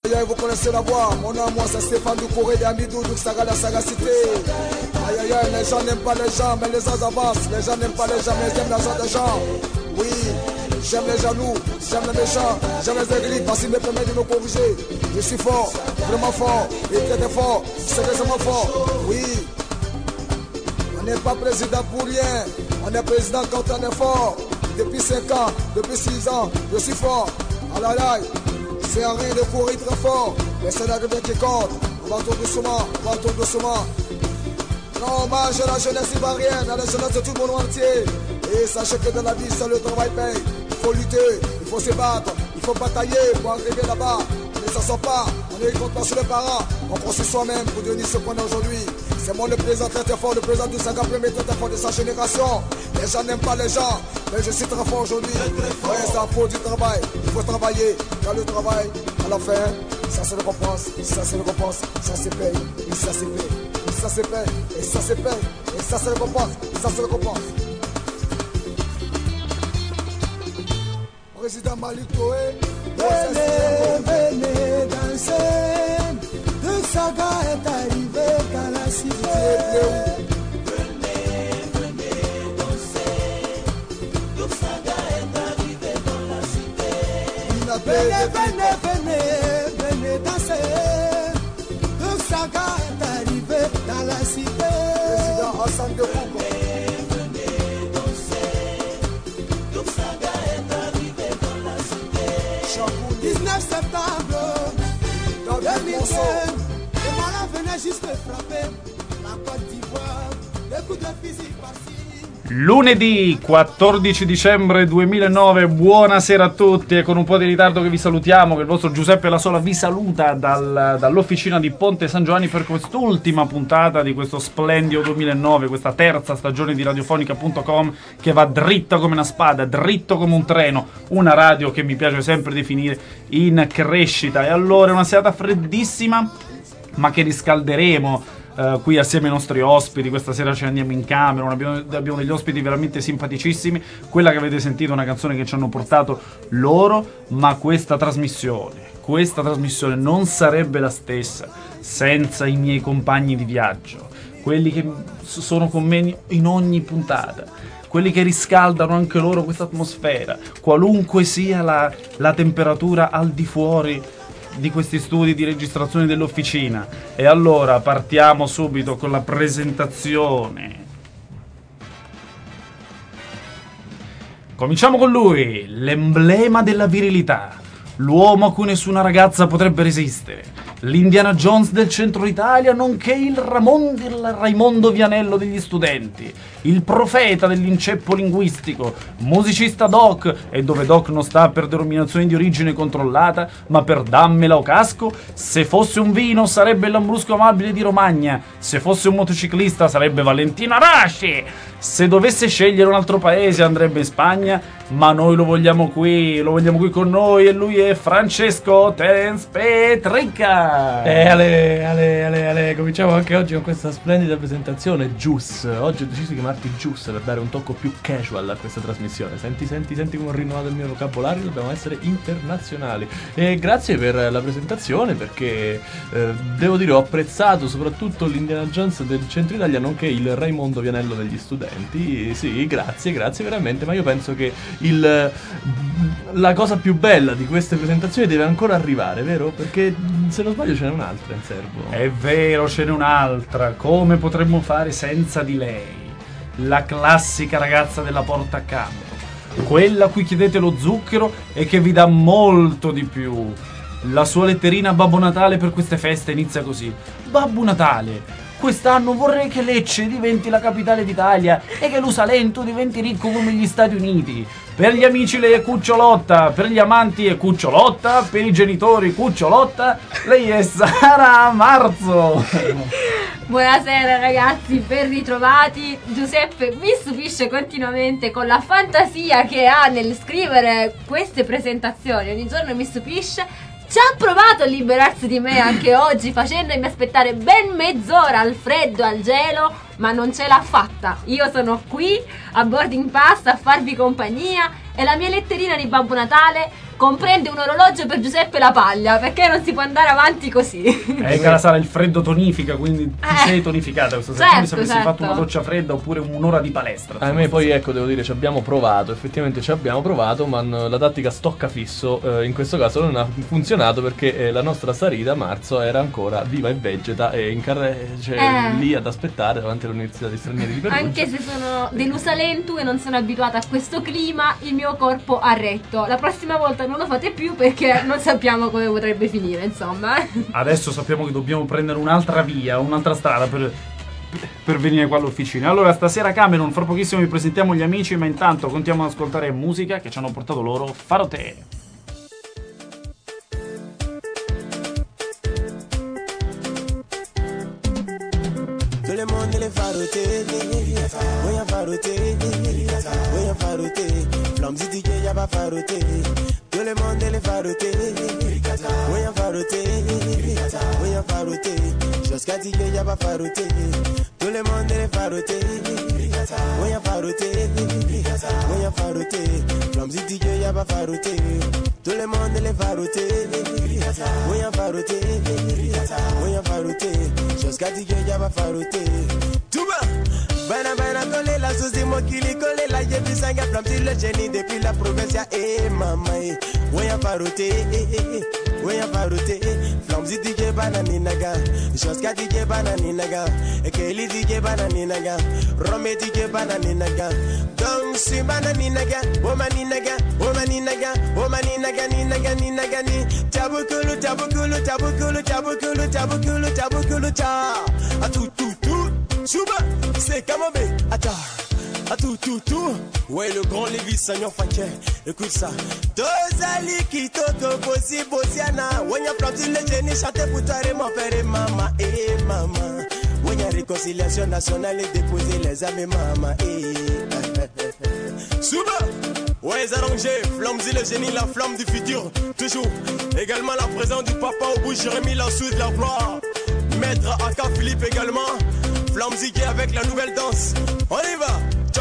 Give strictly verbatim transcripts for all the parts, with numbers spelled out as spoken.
Vous connaissez la voix, mon nom, moi c'est Stéphane Doucouré d'Amidou, donc ça la sagacité. Aïe aïe aïe, les gens n'aiment pas les gens, mais les gens avancent. Les gens n'aiment pas les gens, mais ils aiment l'argent des gens. Oui, j'aime les jaloux, j'aime les méchants, j'aime les aigris, parce qu'ils me permettent de me corriger. Je suis fort, vraiment fort, et très très fort, sérieusement fort. Oui, on n'est pas président pour rien, on est président quand on est fort. Depuis cinq ans, depuis six ans, je suis fort. Aïe aïe aïe. C'est un rien de courir très fort, mais c'est l'arrivée qui compte. On va tout doucement, on va tout doucement. Non, hommage à la jeunesse ivoirienne, à la jeunesse de tout le monde entier. Et sachez que dans la vie, c'est le travail paye. Il faut lutter, il faut se battre, il faut batailler pour arriver là-bas. Ne s'en sort pas, on ne compte pas sur les parents. On construit soi-même pour devenir ce qu'on est aujourd'hui. C'est moi le président très très fort, le président du cinquante premier très très fort de sa génération. Les gens n'aiment pas les gens, mais je suis très fort aujourd'hui. Ouais, ça faut du travail, il faut travailler. Dans le travail, à la fin, ça se récompense, ça se récompense, ça se paye, et ça se paye, et ça se paye, et ça se paye, et ça se récompense, ça se récompense. Président Malik Toé, venez, venez danser. Le saga est arrivé dans la cité. Venez, venez danser. Le saga est arrivé dans la cité. Venez, venez, venez, venez danser. Le saga est arrivé dans la cité. Président Hassan de Foucault. dix-neuf septembre deux mille deux, le malin venait juste frapper la Côte d'Ivoire, des coups de physique par-ci. Lunedì quattordici dicembre duemilanove, buonasera a tutti, e con un po' di ritardo che vi salutiamo, che il vostro Giuseppe La Sola vi saluta dal, dall'officina di Ponte San Giovanni per quest'ultima puntata di questo splendido duemilanove, questa terza stagione di radiofonica punto com che va dritta come una spada, dritto come un treno, una radio che mi piace sempre definire in crescita. E allora è una serata freddissima, ma che riscalderemo Uh, qui assieme ai nostri ospiti. Questa sera ci andiamo in camera, abbiamo, abbiamo degli ospiti veramente simpaticissimi. Quella che avete sentito è una canzone che ci hanno portato loro, ma questa trasmissione questa trasmissione non sarebbe la stessa senza i miei compagni di viaggio, quelli che sono con me in ogni puntata, quelli che riscaldano anche loro questa atmosfera, qualunque sia la, la temperatura al di fuori di questi studi di registrazione dell'officina. E allora partiamo subito con la presentazione. Cominciamo con lui, l'emblema della virilità, l'uomo a cui nessuna ragazza potrebbe resistere, l'Indiana Jones del centro Italia, nonché il, Ramon, il Raimondo Vianello degli studenti, il profeta dell'inceppo linguistico, musicista doc, e dove doc non sta per denominazione di origine controllata, ma per dammela o casco. Se fosse un vino sarebbe il Lambrusco Amabile di Romagna, se fosse un motociclista sarebbe Valentino Arashi, se dovesse scegliere un altro paese andrebbe in Spagna, ma noi lo vogliamo qui, lo vogliamo qui con noi, e lui è Francesco Terence Petricca. Eh, ale, ale, ale, ale, cominciamo anche oggi con questa splendida presentazione, Juice. Oggi ho deciso di chiamarti Juice per dare un tocco più casual a questa trasmissione. Senti, senti, senti come ho rinnovato il mio vocabolario, dobbiamo essere internazionali. E grazie per la presentazione, perché eh, devo dire ho apprezzato soprattutto l'Indiana Jones del centro Italia, nonché il Raimondo Vianello degli studenti. Sì, grazie, grazie veramente, ma io penso che il la cosa più bella di queste presentazioni deve ancora arrivare, vero? Perché se non sbaglio ce n'è un'altra in serbo. È vero, ce n'è un'altra. Come potremmo fare senza di lei? La classica ragazza della porta accanto, quella a cui chiedete lo zucchero e che vi dà molto di più. La sua letterina a Babbo Natale per queste feste inizia così: Babbo Natale, quest'anno vorrei che Lecce diventi la capitale d'Italia e che Lusalento diventi ricco come gli Stati Uniti. Per gli amici lei è Cucciolotta, per gli amanti è Cucciolotta, per i genitori Cucciolotta, lei è Sara Marzo. Buonasera ragazzi, ben ritrovati. Giuseppe mi stupisce continuamente con la fantasia che ha nel scrivere queste presentazioni, ogni giorno mi stupisce. Ci ha provato a liberarsi di me anche oggi, facendomi aspettare ben mezz'ora al freddo, al gelo, ma non ce l'ha fatta. Io sono qui a boarding pass a farvi compagnia e la mia letterina di Babbo Natale comprende un orologio per Giuseppe La Paglia, perché non si può andare avanti così. Eh, cara Sara, il freddo tonifica, quindi ti Eh. sei tonificata questa sera. Certo, Come se avessi certo. fatto una doccia fredda oppure un'ora di palestra. A me poi ecco devo dire ci abbiamo provato, effettivamente ci abbiamo provato, ma n- la tattica stocca fisso eh, in questo caso non ha funzionato perché eh, la nostra Sarita Marzo era ancora viva e vegeta e in carre- cioè, Eh. lì ad aspettare davanti all'Università di Stranieri di Perugia. Anche se sono delusa lentu e non sono abituata a questo clima, il mio corpo ha retto. La prossima volta non lo fate più perché non sappiamo come potrebbe finire, insomma. Adesso sappiamo che dobbiamo prendere un'altra via, un'altra strada per, per venire qua all'officina. Allora, stasera Cameron, fra pochissimo vi presentiamo gli amici, ma intanto continuiamo ad ascoltare musica che ci hanno portato loro. Farò te. Tout le monde les faroté, voyons faroté, voyons faroté. Flamzi D J y'a pas faroté. Tout le monde les faroté, voyons faroté, voyons faroté. Jusqu'à D J y'a pas faroté. Tout le monde les faroté, voyons faroté, voyons faroté. Flamzi D J y'a pas faroté. Tout le monde les faroté, voyons faroté, voyons faroté. Jusqu'à D J y'a pas faroté. Touba, bana bana collé la sauce moi qui les collé la j'ai vu ça y a Flamzi le génie depuis la province ya eh maman eh. Voyons faroté, voyons faroté. Flamzi D J banani naga, jusqu'à D J banani naga, et Kelly D J banani naga, Rome D J banani naga. Donc si banani naga, oh mani naga, oh mani naga, oh mani naga ni naga ni naga ni. Tabukulu tabukulu tabukulu tabukulu tabukulu tabukulu ta. A tout tout tout, Chouba, c'est Kamambe, attends. A tout tout tout, ouais le grand Lévis Sagnon Fanké, écoute ça. Dozali qui toto bosi bosiana, ouais y'a Flamzi le génie chanter pour toi et mon père et maman et maman. Ouais y'a réconciliation nationale et déposer les âmes et maman et. Souba, ouais arrangé, Flamzi le génie, la flamme du futur, toujours. Également la présence du papa au bout, Jérémy la sous de la gloire. Maître Aka Philippe également, Flamzi qui est avec la nouvelle danse. On y va.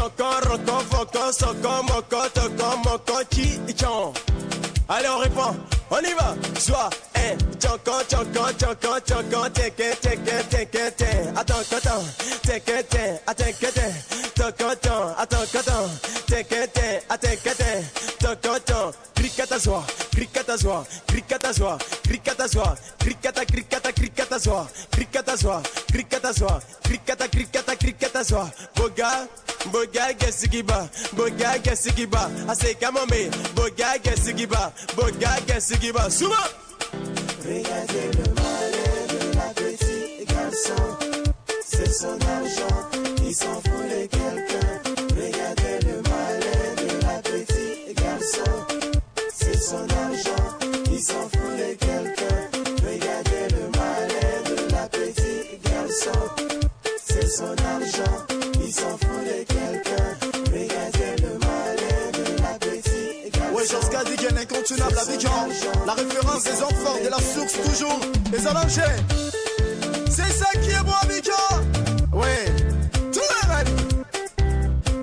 Allez on répond, on y va. Soit un tchonko tchonko tchonko tchonko teke teke teke te. Attends attends teke te attends te toko ton attends attends teke te attends te toko ton. Krikata soa krikata soa krikata soa krikata soa krikata krikata krikata soa krikata soa krikata soa krikata krikata krikata soa. Boga Boga Gesigiba, Boga Gesigiba, I say come on me, Boga Gesigiba, Boga Gesigiba, souvent. Regardez le malheur de la petite garçon, c'est son argent, il s'en fout de quelqu'un. Regardez le malheur de la petite garçon, c'est son argent, il s'en fout de quelqu'un. Regardez le malheur de la petite garçon, c'est son argent. Il s'en fout de quelqu'un. Regardez le malheur de la petite garçon. Ouais, jusqu'à D J incontournable Abidjan. La référence des hommes forts de la source toujours. Les allongés. C'est ça qui est bon Abidjan. Ouais. Tous les rêves.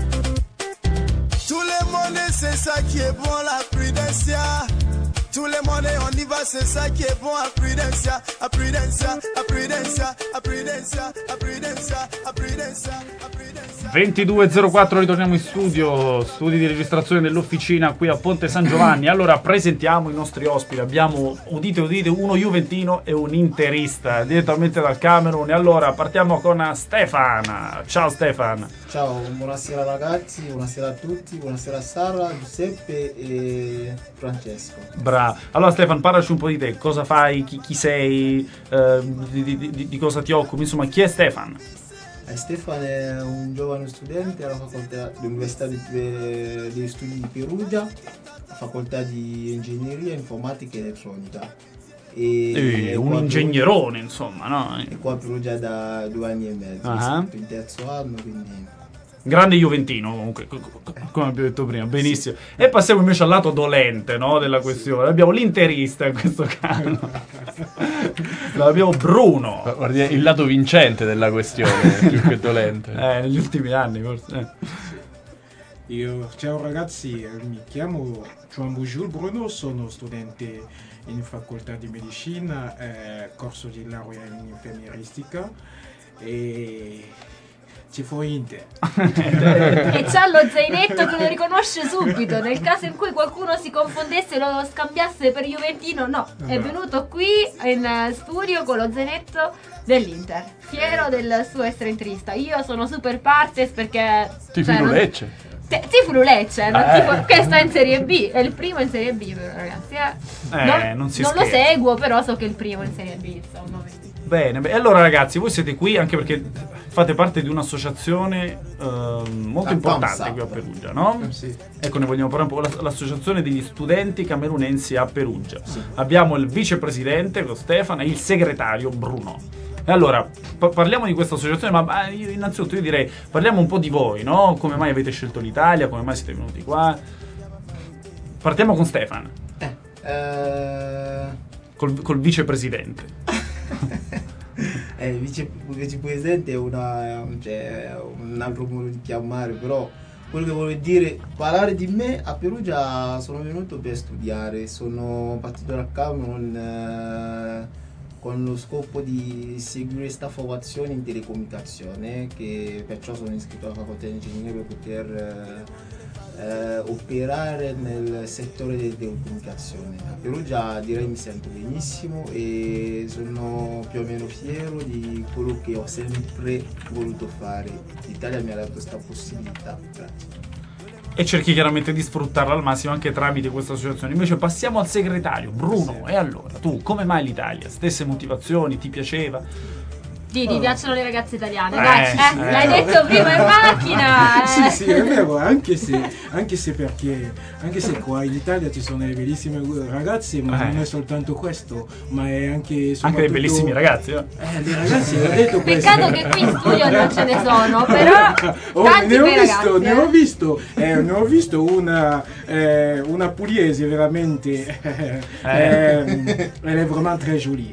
Tous les monnaies, c'est ça qui est bon la prudencia. Tous les monnaies, on y va, c'est ça qui est bon à prudencia, à prudencia, à prudencia, à prudencia, à prudencia, à prudencia, à prudencia. ventidue e zero quattro, ritorniamo in studio, studi di registrazione dell'officina qui a Ponte San Giovanni. Allora presentiamo i nostri ospiti. Abbiamo, udite udite, uno juventino e un interista direttamente dal Camerun. E allora partiamo con Stefan. Ciao Stefan. Ciao, buonasera ragazzi, buonasera a tutti, buonasera Sara, Giuseppe e Francesco. Bravo. Allora Stefan, parlaci un po' di te, cosa fai, chi, chi sei, eh, di, di, di, di cosa ti occupi, insomma chi è Stefan? Eh, Stefan è un giovane studente alla facoltà dell'Università di, degli Studi di Perugia, facoltà di Ingegneria Informatica e Elettronica. E, e un ingegnerone, insomma, no? E qua a Perugia da due anni e mezzo, Uh-huh. il terzo anno, quindi... Grande juventino comunque, come abbiamo detto prima, benissimo. E passiamo invece al lato dolente, no, della questione. Abbiamo l'interista in questo caso. Abbiamo Bruno. Guardi, il lato vincente della questione, più che dolente. Eh, negli ultimi anni forse. Eh. Io, ciao ragazzi, mi chiamo Juan Bujul Bruno, sono studente in facoltà di medicina, eh, corso di laurea in infermieristica e ci fu Inter. E c'ha lo zainetto che lo riconosce subito. Nel caso in cui qualcuno si confondesse e lo scambiasse per Juventino, no, è No. venuto qui in studio con lo zainetto dell'Inter, fiero del suo essere interista. Io sono super partes perché Ti cioè, filo non- Lecce. Te- Tiflo Lecce, non Eh. tifo- questo è in Serie B, è il primo in Serie B però, ragazzi. Eh. Eh, non non si non lo scherza. seguo, però so che è il primo in Serie B, insomma. Bene, beh, allora ragazzi, voi siete qui anche perché fate parte di un'associazione ehm, molto La importante CAMSA. qui a Perugia, no? Sì. Ecco, ne vogliamo parlare un po' con l'associazione degli studenti camerunensi a Perugia. Abbiamo il vicepresidente, lo Stefano, e il segretario, Bruno. E allora, pa- parliamo di questa associazione, ma, ma io, innanzitutto io direi, parliamo un po' di voi, no? Come mai avete scelto l'Italia, come mai siete venuti qua? Partiamo con Stefano, Eh, col, col vicepresidente. eh, vice, vicepresidente è una, cioè, un altro modo di chiamare, però quello che voglio dire, parlare di me a Perugia, sono venuto per studiare, sono partito da Camerun eh, con lo scopo di seguire questa formazione in telecomunicazione, che perciò sono iscritto alla facoltà di ingegneria per poter eh, eh, operare nel settore delle telecomunicazioni. A Perugia direi mi sento benissimo e sono più o meno fiero di quello che ho sempre voluto fare. L'Italia mi ha dato questa possibilità. Grazie. E cerchi chiaramente di sfruttarla al massimo anche tramite questa associazione. Invece passiamo al segretario, Bruno. E allora, tu, come mai l'Italia? Stesse motivazioni? Ti piaceva? Ti, ti piacciono le ragazze italiane? Eh, Dai, sì, eh, sì. l'hai detto prima in macchina! eh. Sì, sì, è vero, anche se, anche se perché anche se qua in Italia ci sono delle bellissime ragazze, ma Eh. non è soltanto questo, ma è anche Anche dei soprattutto- bellissimi ragazzi, eh? Eh, dei ragazzi, ho detto questo. Peccato che qui in studio non ce ne sono, però Oh, tanti ne ho bei visto, ragazzi. ne ho eh. visto, eh, ne ho visto una, eh, una pugliese veramente, eh, eh, elle est vraiment très jolie.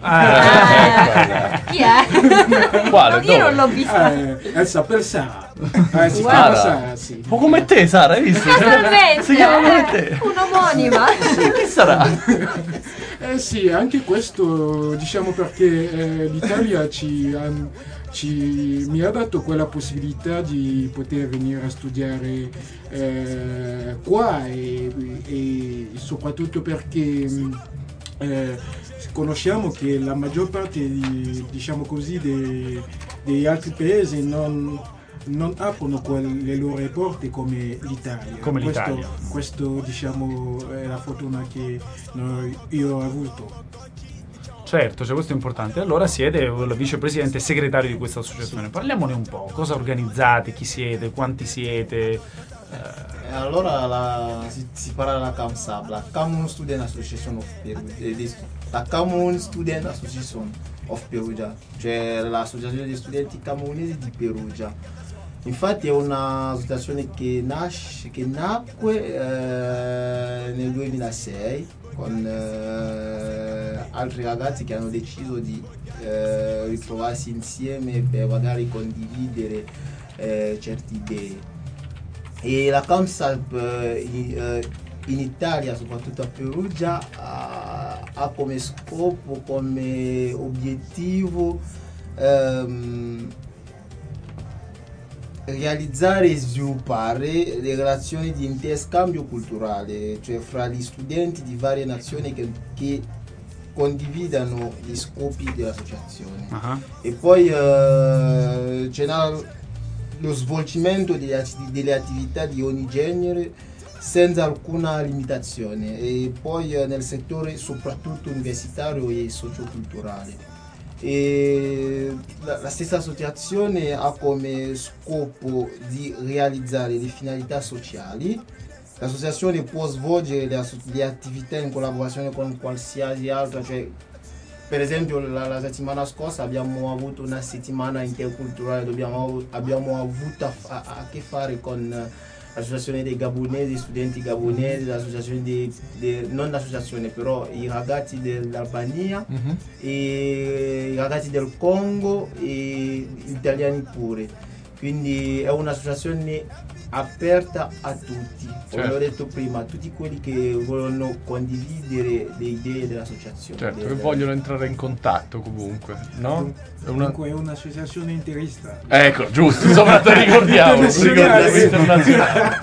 Ah, chi è? Quale? Io non Dove? l'ho vista. Eh, elle s'appelle Sara. Eh, si Wow. chiama Sara. Sara, sì. Un po' come te, Sara, hai visto? Casualmente, Si chiama come eh, te. un'omonima. Chi sarà? Eh sì, anche questo diciamo perché eh, l'Italia ci, han- ci- mi ha dato quella possibilità di poter venire a studiare eh, qua e, e soprattutto perché mh, eh, conosciamo che la maggior parte di, diciamo così, dei- degli altri paesi non, non aprono quel- le loro porte come l'Italia. Come Questo- l'Italia. Questo diciamo è la fortuna che noi- io ho avuto. Certo, cioè questo è importante. Allora siete il vicepresidente e segretario di questa associazione. Parliamone un po'. Cosa organizzate? Chi siete? Quanti siete? E allora la, si, si parla della CAMSAB, la Camerun Student Association of Perugia, eh, di- la Camerun Student Association of Perugia, cioè l'associazione degli studenti camerunesi di Perugia. Infatti è un'associazione che, nasce, che nacque eh, nel duemilasei con eh, altri ragazzi che hanno deciso di eh, ritrovarsi insieme per magari condividere eh, certe idee. E la CAMSAP eh, in, eh, in Italia, soprattutto a Perugia, ha, ha come scopo, come obiettivo ehm, realizzare e sviluppare le relazioni di interscambio culturale, cioè fra gli studenti di varie nazioni che, che condividano gli scopi dell'associazione. Ah. E poi eh, c'è la- lo svolgimento delle, atti- delle attività di ogni genere senza alcuna limitazione e poi eh, nel settore soprattutto universitario e socioculturale. E la, la stessa associazione ha come scopo di realizzare le finalità sociali. L'associazione può svolgere le, asso- le attività in collaborazione con qualsiasi altra, cioè per esempio la, la settimana scorsa abbiamo avuto una settimana interculturale dove abbiamo, abbiamo avuto a, a, a che fare con l'associazione dei gabonesi, studenti gabonesi, l'associazione dei, dei- non l'associazione però i ragazzi dell'Albania e i ragazzi del Congo e gli italiani pure. Quindi è un'associazione aperta a tutti, come Certo. ho detto prima, a tutti quelli che vogliono condividere le idee dell'associazione. Certo, che del- vogliono entrare in contatto comunque, no? È una... Comunque è un'associazione interista. Ecco, giusto, insomma, te ricordiamo, ricordiamo, internazionale.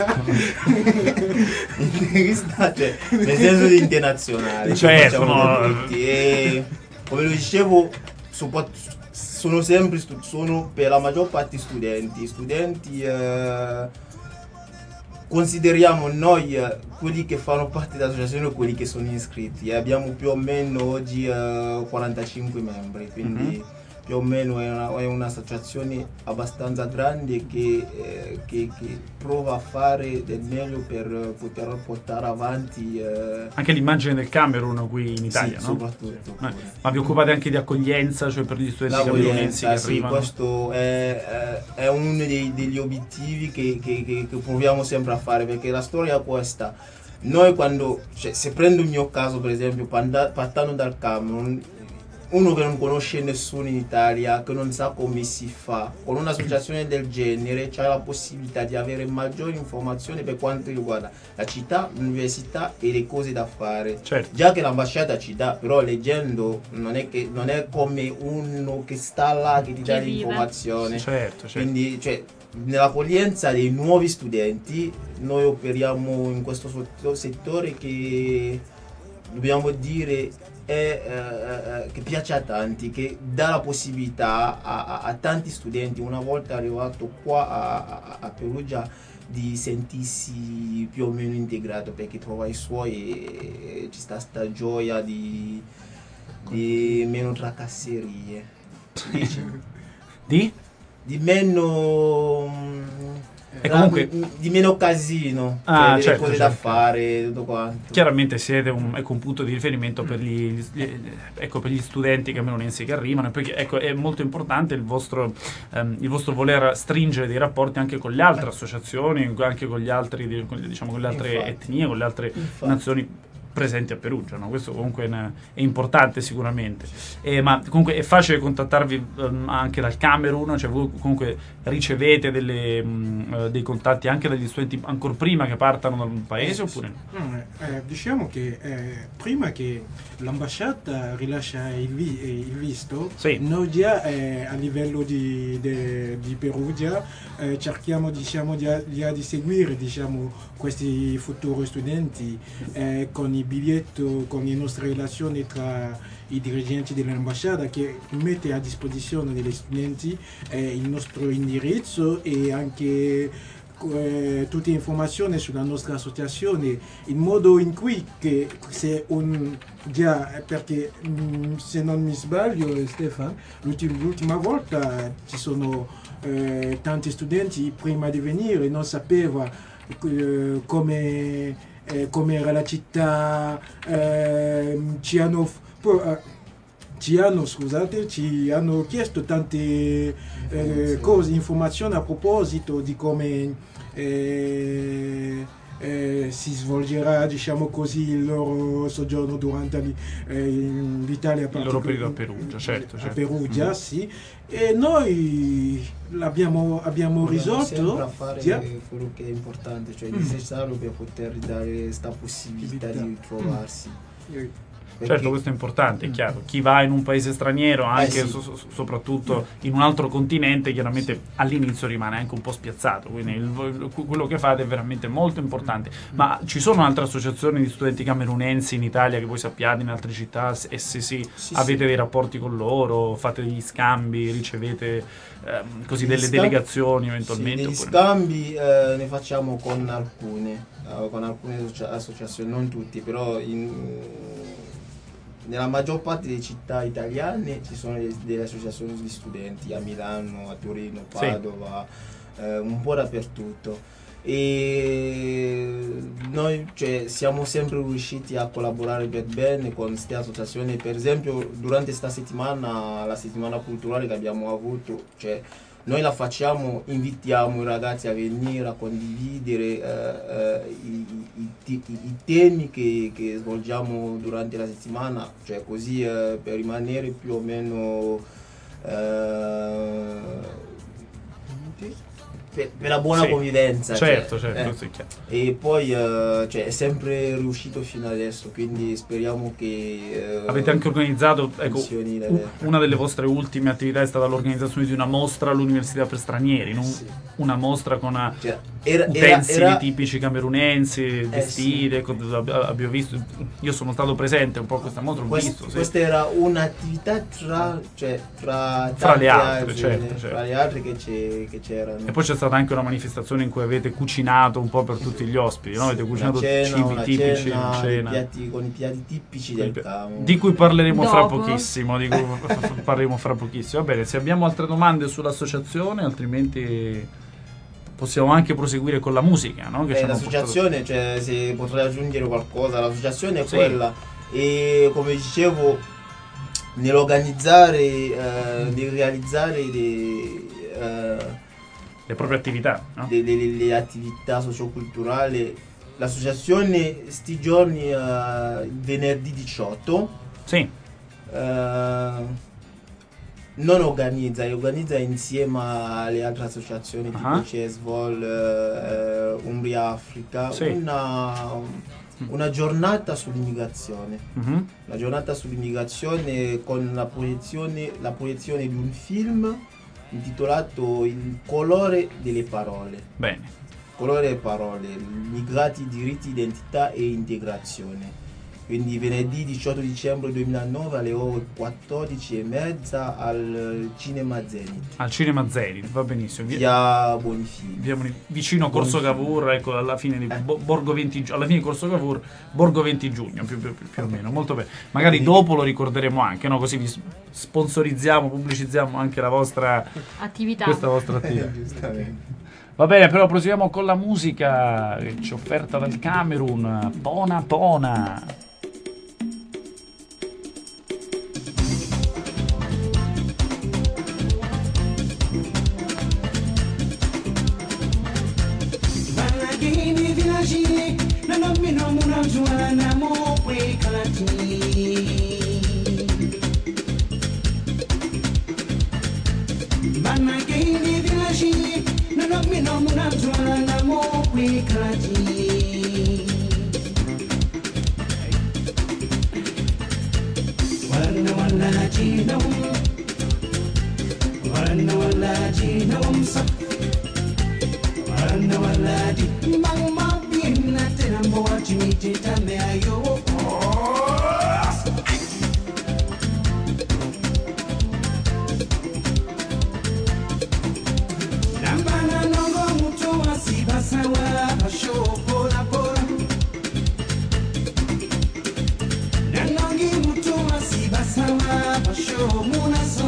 Interista, cioè, nel senso di internazionale, Certo, facciamo no. per tutti. E come lo dicevo, sopra- sono sempre stu- sono per la maggior parte studenti, studenti eh, consideriamo noi eh, quelli che fanno parte dell'associazione quelli che sono iscritti. Eh, abbiamo più o meno oggi eh, quarantacinque membri, quindi più o meno è, una- è un'associazione abbastanza grande che, eh, che- che prova a fare del meglio per poter portare avanti eh, Anche l'immagine del Camerun qui in Italia, sì, no? soprattutto. Eh, pure. Ma vi occupate anche di accoglienza, cioè per gli studenti camerunensi L'accoglienza, che sì, arrivano? questo è, è- è uno dei- degli obiettivi che, che- che- che proviamo sempre a fare, perché la storia è questa. Noi quando, cioè, se prendo il mio caso per esempio, panda- partendo dal Camerun, uno che non conosce nessuno in Italia, che non sa come si fa, con un'associazione del genere c'è la possibilità di avere maggiori informazioni per quanto riguarda la città, l'università e le cose da fare. Certo. Già che l'ambasciata ci dà, però leggendo non è, che, non è come uno che sta là che ti dà Che vive. l'informazione. Certo, certo. Quindi, cioè, nell'accoglienza dei nuovi studenti noi operiamo in questo sotto- settore che dobbiamo dire è, eh, eh, che piace a tanti, che dà la possibilità a, a- a tanti studenti, una volta arrivato qua a, a- a Perugia, di sentirsi più o meno integrato, perché trova i suoi e ci sta sta gioia di, di meno tracasserie, Di? di meno mm, E comunque- di meno casino, Ah, cioè, delle certo, cose certo. da fare, tutto quanto. Chiaramente siete un, ecco, un punto di riferimento per gli, gli- ecco, per gli studenti camerunensi che arrivano, e poi ecco, è molto importante il vostro, ehm, il vostro voler stringere dei rapporti anche con le altre associazioni, anche con, gli altri, di- con, diciamo, con le altre Infatti. etnie, con le altre Infatti. nazioni presenti a Perugia, no? Questo comunque è, ne- è importante sicuramente. Eh, ma comunque è facile contattarvi ehm, anche dal Camerun, cioè voi comunque ricevete delle, mh, eh, dei contatti anche dagli studenti ancora prima che partano dal paese oppure no? Mm, eh, diciamo che eh, prima che l'ambasciata rilascia il, vi- eh, il visto, Sì. noi già eh, a livello di, de- di Perugia eh, cerchiamo diciamo, già, già di seguire diciamo, questi futuri studenti eh, con i biglietti, con le nostre relazioni tra i dirigenti dell'ambasciata che mette a disposizione degli studenti eh, il nostro indirizzo e anche eh, tutte le informazioni sulla nostra associazione, il modo in cui che se un già perché mh, se non mi sbaglio Stefano l'ultima, l'ultima volta ci sono eh, tanti studenti prima di venire non sapeva eh, come eh, come era la città eh, ci hanno po- eh, ci hanno, scusate, ci hanno chiesto tante eh, cose, informazioni a proposito di come eh, eh, si svolgerà, diciamo così, il loro soggiorno durante li- eh, l'Italia. Il loro periodo a Perugia, certo, A certo. Perugia, Mm. sì. E noi l'abbiamo abbiamo Proviamo sempre a risolto. fare già. quello che è importante, cioè Mm. necessario per poter dare questa possibilità di trovarsi. Eh, Perché- Certo, questo è importante, è chiaro. Chi va in un paese straniero, anche sì. so- so- soprattutto in un altro continente, chiaramente all'inizio rimane anche un po' spiazzato. Quindi il- quello che fate è veramente molto importante. Ma ci sono altre associazioni di studenti camerunensi in Italia che voi sappiate, in altre città? E se sì, Sì, avete sì. dei rapporti con loro, fate degli scambi, ricevete ehm, così Gli delle scambi- delegazioni Sì, eventualmente? degli oppure no? scambi eh, ne facciamo con alcune, eh, con alcune associa- associazioni, non tutti, però in, nella maggior parte delle città italiane ci sono delle, delle associazioni di studenti, a Milano, a Torino, Sì. Padova, eh, un po' dappertutto. E noi cioè, siamo sempre riusciti a collaborare per bene con queste associazioni. Per esempio durante questa settimana, la settimana culturale che abbiamo avuto, cioè, noi la facciamo, invitiamo i ragazzi a venire a condividere eh, eh, i, i- i- i temi che, che svolgiamo durante la settimana, cioè così eh, per rimanere più o meno eh, per, per la buona Sì. convivenza. Certo, cioè, certo, eh. sì, chiaro. E poi eh, cioè, è sempre riuscito fino adesso, quindi speriamo che... eh, Avete anche organizzato, ecco, funzioni le- u- una delle vostre ultime attività è stata l'organizzazione di una mostra all'Università per stranieri, non Sì. una mostra con eh, cioè, era, era, utensili era- tipici camerunensi, vestiti, sì. ecco, ab- abbiamo visto, io sono stato presente un po' a questa mostra, ho Quest- visto, sì. Questa era un'attività tra, cioè, tra, Fra tante le altre, altre, certo, fra certo. le altre che, c'è- che c'erano. E poi c'è stata anche una manifestazione in cui avete cucinato un po' per tutti gli ospiti, no? Avete Una cucinato cena, cibi una tipici, cena, una dei cena. piatti, con i piatti tipici del Camo. Di cui parleremo fra Dopo. pochissimo, di cui parleremo fra pochissimo. Va bene, se abbiamo altre domande sull'associazione, altrimenti possiamo anche proseguire con la musica, no? Che Beh, ci hanno l'associazione, cioè, se potrei aggiungere qualcosa, l'associazione è Sì. quella. E come dicevo, nell'organizzare, eh, nel realizzare le, eh, portato le proprie attività, no? le, le- le attività socioculturali, l'associazione sti giorni, eh, venerdì diciotto, Sì, eh, non organizza, organizza insieme alle altre associazioni tipo Ah. Cesvol, eh, Umbria Africa, Sì. una, una giornata sull'immigrazione. mhm, La giornata sull'immigrazione con la proiezione, la proiezione di un film intitolato Il colore delle parole. bene. Colore delle parole, migrati, diritti, identità e integrazione. Quindi venerdì diciotto dicembre duemilanove alle ore quattordici e mezza al Cinema Zenith, Al Cinema Zenith, va benissimo. Vi- via Bonifini. via Boni- vicino a Corso Bonifini. Cavour, ecco, alla fine di Bo- Borgo venti Gi- alla fine di Corso Cavour, Borgo venti giugno, più, più- più- più o meno, molto bene. Magari dopo lo ricorderemo anche, no? Così vi s- sponsorizziamo, pubblicizziamo anche la vostra Attività. questa vostra attività. Giustamente. Va bene, però proseguiamo con la musica che ci è offerta dal Camerun, Pona Pona. Banagini village, na no mi no muna juana mo kwe kalati. Banagini village, na no mi no muna juana mo kwe kalati. Wana wana jina um, wana wana jina um sa. Wana waladi mama bina tena mboa chimiti tame ayo. Nambana nongo mutu wasibasawa basho pora pora. Nanongi mutu wasibasawa basho munasa.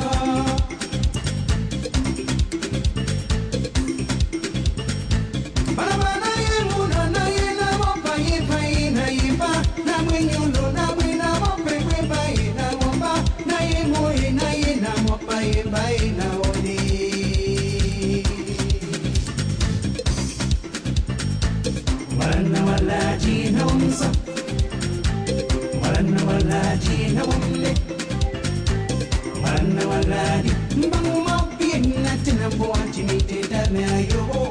Barabara ye muna na ye na mopa ye pa ye na ye pa na mwenyulo na mwe na mope kwe pa ye na mopa na ye mo ye na ye na mopa ye pa ye na ode. Wana wala jina umsa, wana wala jina umle, wana wala di mbangu mapi na tena mboa chimite dame ayo.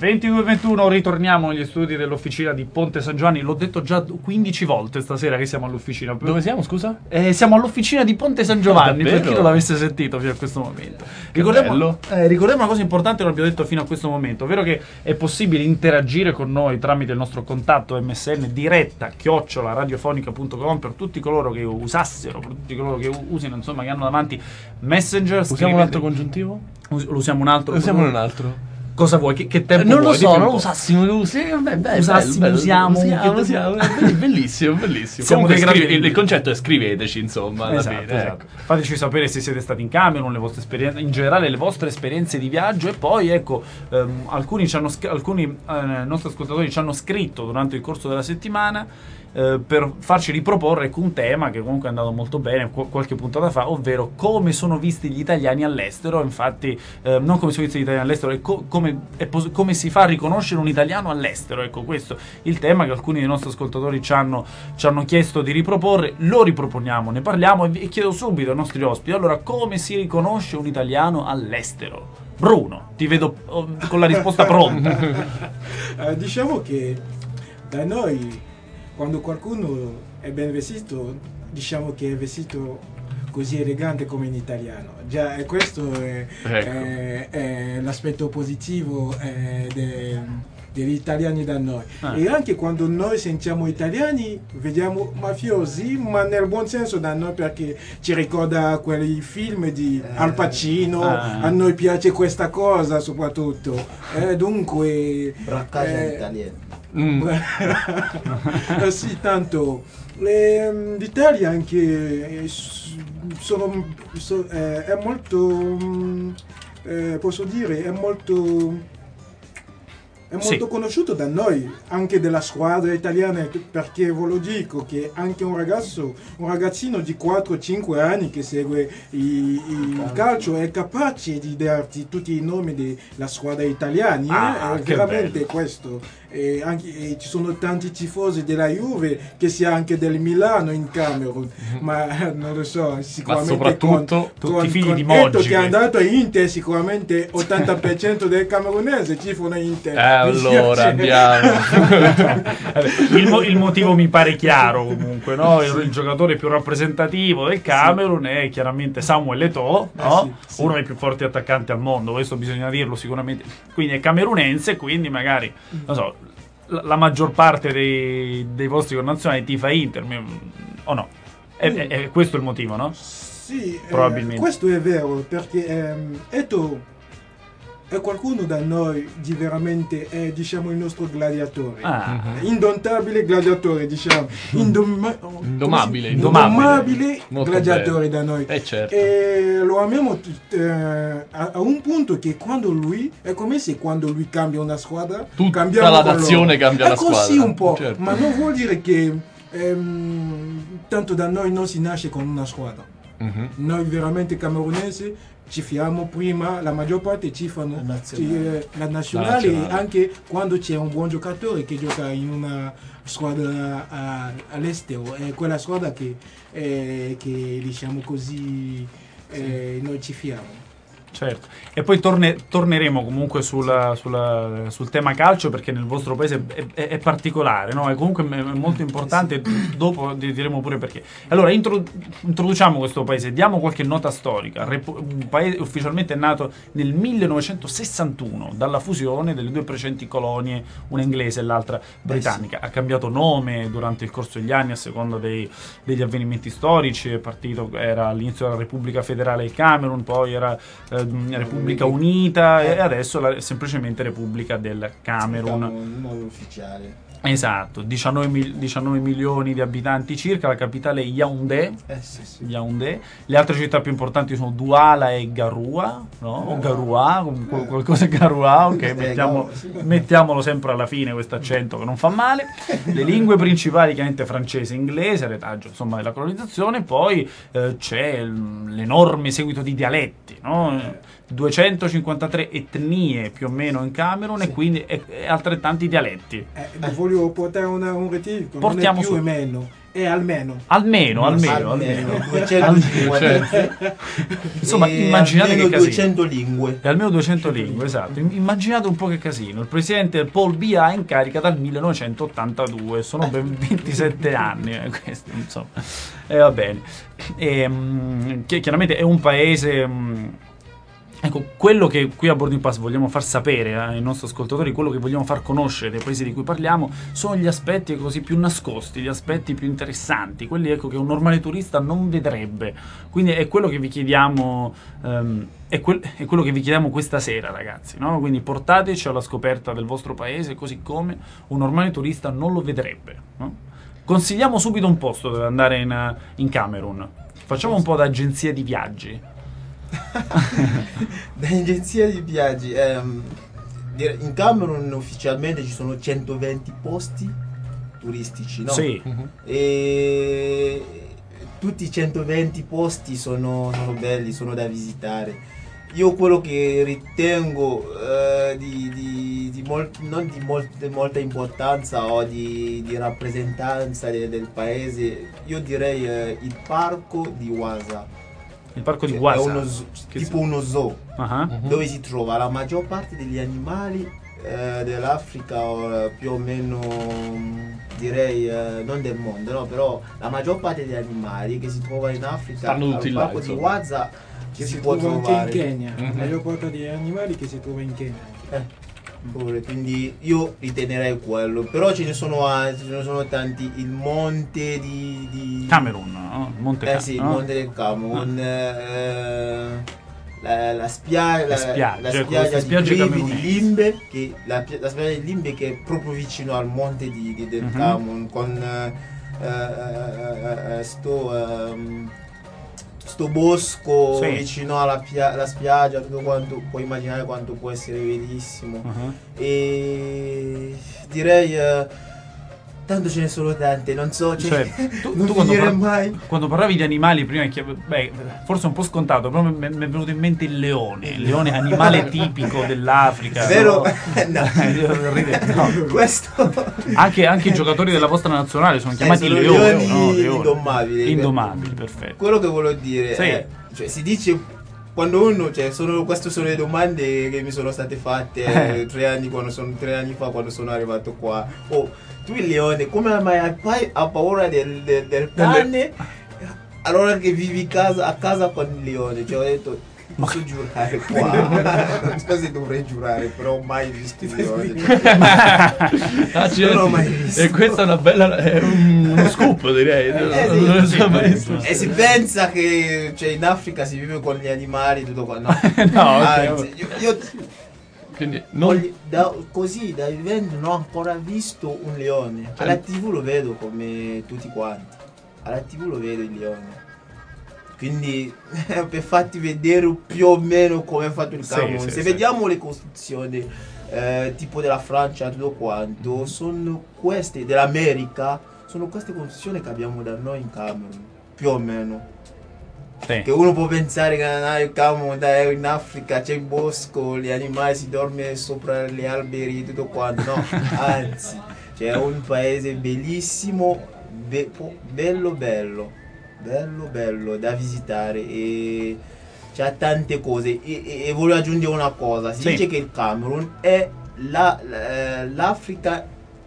ventidue e ventuno, ritorniamo negli studi dell'officina di Ponte San Giovanni. L'ho detto già quindici volte stasera che siamo all'officina. Dove siamo, scusa? Eh, siamo all'officina di Ponte San Giovanni, Davvero? per chi non l'avesse sentito fino a questo momento. Ricordiamo, eh, ricordiamo una cosa importante, non abbiamo detto fino a questo momento, ovvero che è possibile interagire con noi tramite il nostro contatto M S N diretta chiocciola radiofonica punto com per tutti coloro che usassero, per tutti coloro che usino, insomma, che hanno davanti Messenger. Usiamo un altro congiuntivo? Us- lo usiamo un altro? Usiamo un altro. Cosa vuoi? Che, che tempo non vuoi? lo so, Dimmi un non po'. usassimo, lo usiamo, beh, beh, Usassimo, bello, usiamo, usiamo, che- usiamo, è bellissimo, bellissimo. Siamo Comunque dei scrive- grandi- il concetto è scriveteci, insomma, alla Esatto, fine, esatto. ecco. Fateci sapere se siete stati in Camerun, le vostre esperienze, in generale le vostre esperienze di viaggio. E poi ecco, ehm, alcuni, ci hanno, sc- alcuni eh, nostri ascoltatori ci hanno scritto durante il corso della settimana eh, per farci riproporre ecco, un tema che comunque è andato molto bene qu- qualche puntata fa, ovvero come sono visti gli italiani all'estero. Infatti eh, non come sono visti gli italiani all'estero, è co- come, è pos- come si fa a riconoscere un italiano all'estero. Ecco, questo il tema che alcuni dei nostri ascoltatori ci hanno, ci hanno chiesto di riproporre. Lo riproponiamo, ne parliamo e, vi- e chiedo subito ai nostri ospiti, allora, come si riconosce un italiano all'estero? Bruno, ti vedo oh, con la risposta pronta. Eh, diciamo che da noi, quando qualcuno è ben vestito, diciamo che è vestito così elegante come in italiano. Già, e questo è, Ecco. è- è l'aspetto positivo eh, de- degli italiani da noi. Ah. E anche quando noi sentiamo italiani, vediamo mafiosi, ma nel buon senso da noi, perché ci ricorda quei film di Al Pacino, Ah. a noi piace questa cosa soprattutto. Eh, dunque... Braccaglia eh, italiana. Mm. Eh sì, tanto ehm, l'Italia anche eh, s- sono, so- eh, è molto, mm, eh, posso dire, è molto, è molto Sì. conosciuto da noi, anche della squadra italiana, perché ve lo dico che anche un ragazzo, un ragazzino di quattro cinque anni che segue i- il calcio è capace di darti tutti i nomi della squadra italiana. Ah, eh, è che veramente bello. questo. E anche, e ci sono tanti tifosi della Juve, che sia anche del Milano in Camerun, ma non lo so, sicuramente soprattutto con, tutti con, i figli con di Eto Moggi, che è che- andato a Inter, sicuramente ottanta per cento del camerunese tifano Inter. Eh, allora Mi spiace. andiamo. Vabbè, il, mo- il motivo mi pare chiaro comunque, no? Il, il giocatore più rappresentativo del Camerun è chiaramente Samuel Eto'o, no? Eh sì, sì. Uno dei più forti attaccanti al mondo, questo bisogna dirlo sicuramente. Quindi è camerunense, quindi magari, non so, la, la maggior parte dei, dei vostri connazionali tifa Inter, mi- o no? È, è- è questo il motivo, no? Sì, eh, Probabilmente. questo è vero, perché ehm, Eto è qualcuno da noi di veramente, è diciamo il nostro gladiatore. Ah, Indomptabile gladiatore, diciamo. Indoma- Indomabile, come si- indomabile. indomabile Molto gladiatore bello. da noi. Eh, certo. E lo amiamo tut- eh, a, a un punto che quando lui, è come se quando lui cambia una squadra, Tutta cambiamo la con nazione loro. cambia la È così squadra, un po', certo. ma non vuol dire che ehm, tanto da noi non si nasce con una squadra. Mhm. Noi veramente camerunesi ci fiamo prima, la maggior parte ci fanno La nazionale. ci- eh, la nazionale, La nazionale. e anche quando c'è un buon giocatore che gioca in una squadra a- all'estero, è quella squadra che, eh, che diciamo così eh, noi ci fiamo. certo. E poi torne- torneremo comunque sulla- sulla- sul tema calcio, perché nel vostro paese è, è- è particolare, no? È comunque è molto importante. Dopo di- diremo pure perché. Allora, intro- introduciamo questo paese, diamo qualche nota storica. Repu- un paese ufficialmente è nato nel millenovecentosessantuno dalla fusione delle due precedenti colonie, una inglese e l'altra britannica. Ha cambiato nome durante il corso degli anni a seconda dei- degli avvenimenti storici. È partito, era all'inizio della Repubblica Federale del Camerun, poi era eh, Repubblica Unita e adesso la- semplicemente Repubblica del Camerun. Diciamo, un nome ufficiale. Esatto, diciannove, mil- diciannove milioni di abitanti circa, la capitale è Yaoundé. Eh sì, sì. Yaoundé. Le altre città più importanti sono Douala e Garoua, no? O Garoua, com- qual- qualcosa è Garoua, ok, Eh, mettiamo- no, sì. mettiamolo sempre alla fine questo accento che non fa male. Le lingue principali chiaramente francese e inglese, retaggio insomma della colonizzazione, poi eh, c'è l- l'enorme seguito di dialetti, no? sono duecentocinquantatré etnie più o meno in Camerun, sì. E quindi e, e altrettanti dialetti. Eh, voglio portare una, un rettifico, Portiamo non è più su. e meno, è almeno. Almeno, almeno, almeno, almeno. duecentocinquanta. Insomma, E immaginate almeno che casino. duecento lingue. E almeno duecento lingue, esatto. Immaginate un po' che casino. Il presidente Paul Biya è in carica dal millenovecentottantadue, sono ben ventisette anni. Eh, questo, insomma, e eh, va bene. E, mh, che chiaramente è un paese. Mh, Ecco, quello che qui a Boarding Pass vogliamo far sapere eh, ai nostri ascoltatori, quello che vogliamo far conoscere dei paesi di cui parliamo, sono gli aspetti così più nascosti, gli aspetti più interessanti, quelli ecco che un normale turista non vedrebbe. Quindi è quello che vi chiediamo, ehm, è, quel, è quello che vi chiediamo questa sera, ragazzi, no? Quindi portateci alla scoperta del vostro paese, così come un normale turista non lo vedrebbe, no? Consigliamo subito un posto dove andare in, in Camerun. Facciamo un po' da agenzia di viaggi. Da agenzia di viaggi, ehm, in Camerun ufficialmente ci sono centoventi posti turistici, no? Sì. Uh-huh. E tutti i centoventi posti sono, sono belli, sono da visitare. Io quello che ritengo eh, di, di, di molt, non di molt, molta importanza o di, di rappresentanza de, del paese, io direi eh, il parco di Ouassa. Il parco di Cioè, Ouassa, è uno zoo, tipo uno zoo, uh-huh. Uh-huh. dove si trova la maggior parte degli animali eh, dell'Africa, o, più o meno direi eh, non del mondo, no? Però la maggior parte degli animali che si trova in Africa, al parco di Ouassa che si, si può trova trovare anche in Kenya, Mm-hmm. la maggior parte degli animali che si trova in Kenya. Eh. Quindi io ritenerei quello, però ce ne sono altri, ce ne sono tanti. Il monte di, di... Camerun, no? Il monte eh Cam- sì, il no? monte del Camerun, ah. eh, la, la, spia- la, spiagge, la spiaggia di spiagge Kribi, di Limbe, che, la, la spiaggia di Limbe che è proprio vicino al monte di, di, del uh-huh. Camerun, con eh, eh, eh, sto... Um, sto bosco sì. vicino alla, pia- alla spiaggia, tutto quanto, puoi immaginare quanto può essere bellissimo. Uh-huh. E direi uh, tanto ce ne sono tante, non so, cioè, cioè, tu, non tu quando, par- mai. quando parlavi di animali prima, beh, forse è un po' scontato, però mi è venuto in mente il leone, il leone animale tipico dell'Africa. Vero? No, no. no. Questo anche, anche i giocatori della vostra nazionale sono chiamati eh, sono leoni, leoni, no? Leoni indomabili. Indomabili, perfetto. Quello che voglio dire sì. è, cioè, si dice quando uno, cioè, sono, queste sono le domande che mi sono state fatte eh, tre anni quando sono tre anni fa quando sono arrivato qua. Oh, tu il leone, come mai hai paura del, del, del cane? Allora che vivi casa, a casa con il leone, cioè ho detto posso giurare qua, non so se dovrei giurare, però ho mai visto il leone. Ah, non l'ho mai visto. E questa è una bella, è un, uno scoop direi. Eh, non, non sì, so mai sì. E si pensa che cioè, in Africa si vive con gli animali, tutto qua. No, no anzi, okay. io, io quindi non... voglio, da, così da vivendo non ho ancora visto un leone. Alla tivù lo vedo come tutti quanti. Alla tivù lo vedo il leone. Quindi per farti vedere più o meno come è fatto il Camerun. Sì, sì, Se sì. vediamo le costruzioni eh, tipo della Francia, tutto quanto, sono queste, dell'America, sono queste costruzioni che abbiamo da noi in Camerun, più o meno. Sì. Che uno può pensare che nel Camerun, in Africa c'è il bosco, gli animali si dormono sopra gli alberi, tutto quanto. No, anzi, c'è un paese bellissimo, be- bello bello. Bello bello da visitare e c'ha tante cose e, e, e voglio aggiungere una cosa, si sì. dice che il Camerun è la, la, l'Africa,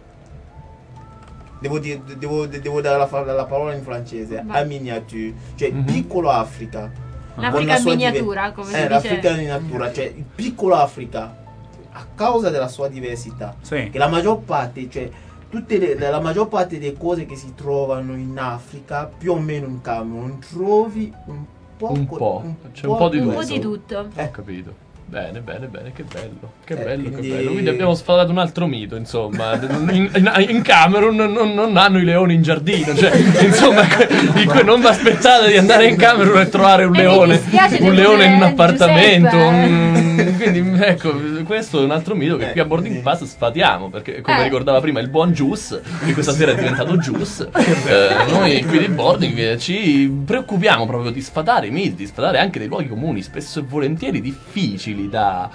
devo, dire, devo, devo dare la, la parola in francese, a miniature, cioè mm-hmm. piccolo Africa, l'Africa in miniatura, come eh, si l'Africa dice in miniatura, cioè il piccolo Africa a causa della sua diversità, sì. che la maggior parte, cioè tutte le, la maggior parte delle cose che si trovano in Africa, più o meno in Camerun, trovi un po', un po', un c'è un po' di un tutto. po' di tutto. Eh. Ho capito. Bene, bene, bene, che bello, che Eh, bello, quindi- che bello. Quindi abbiamo sfatato un altro mito, insomma. In, in, in Camerun non, non hanno i leoni in giardino, cioè, insomma, di cui non vi aspettate di andare in Camerun e trovare un E mi leone, dispiace un leone in un delutere appartamento. Giuseppe. un- quindi, ecco, questo è un altro mito che Eh, qui a Boarding sì. Pass sfatiamo, perché come Eh. ricordava prima il buon Juice, che questa sera è diventato Juice, eh, noi qui di Boarding eh, ci preoccupiamo proprio di sfatare i miti, di sfatare anche dei luoghi comuni, spesso e volentieri difficili da...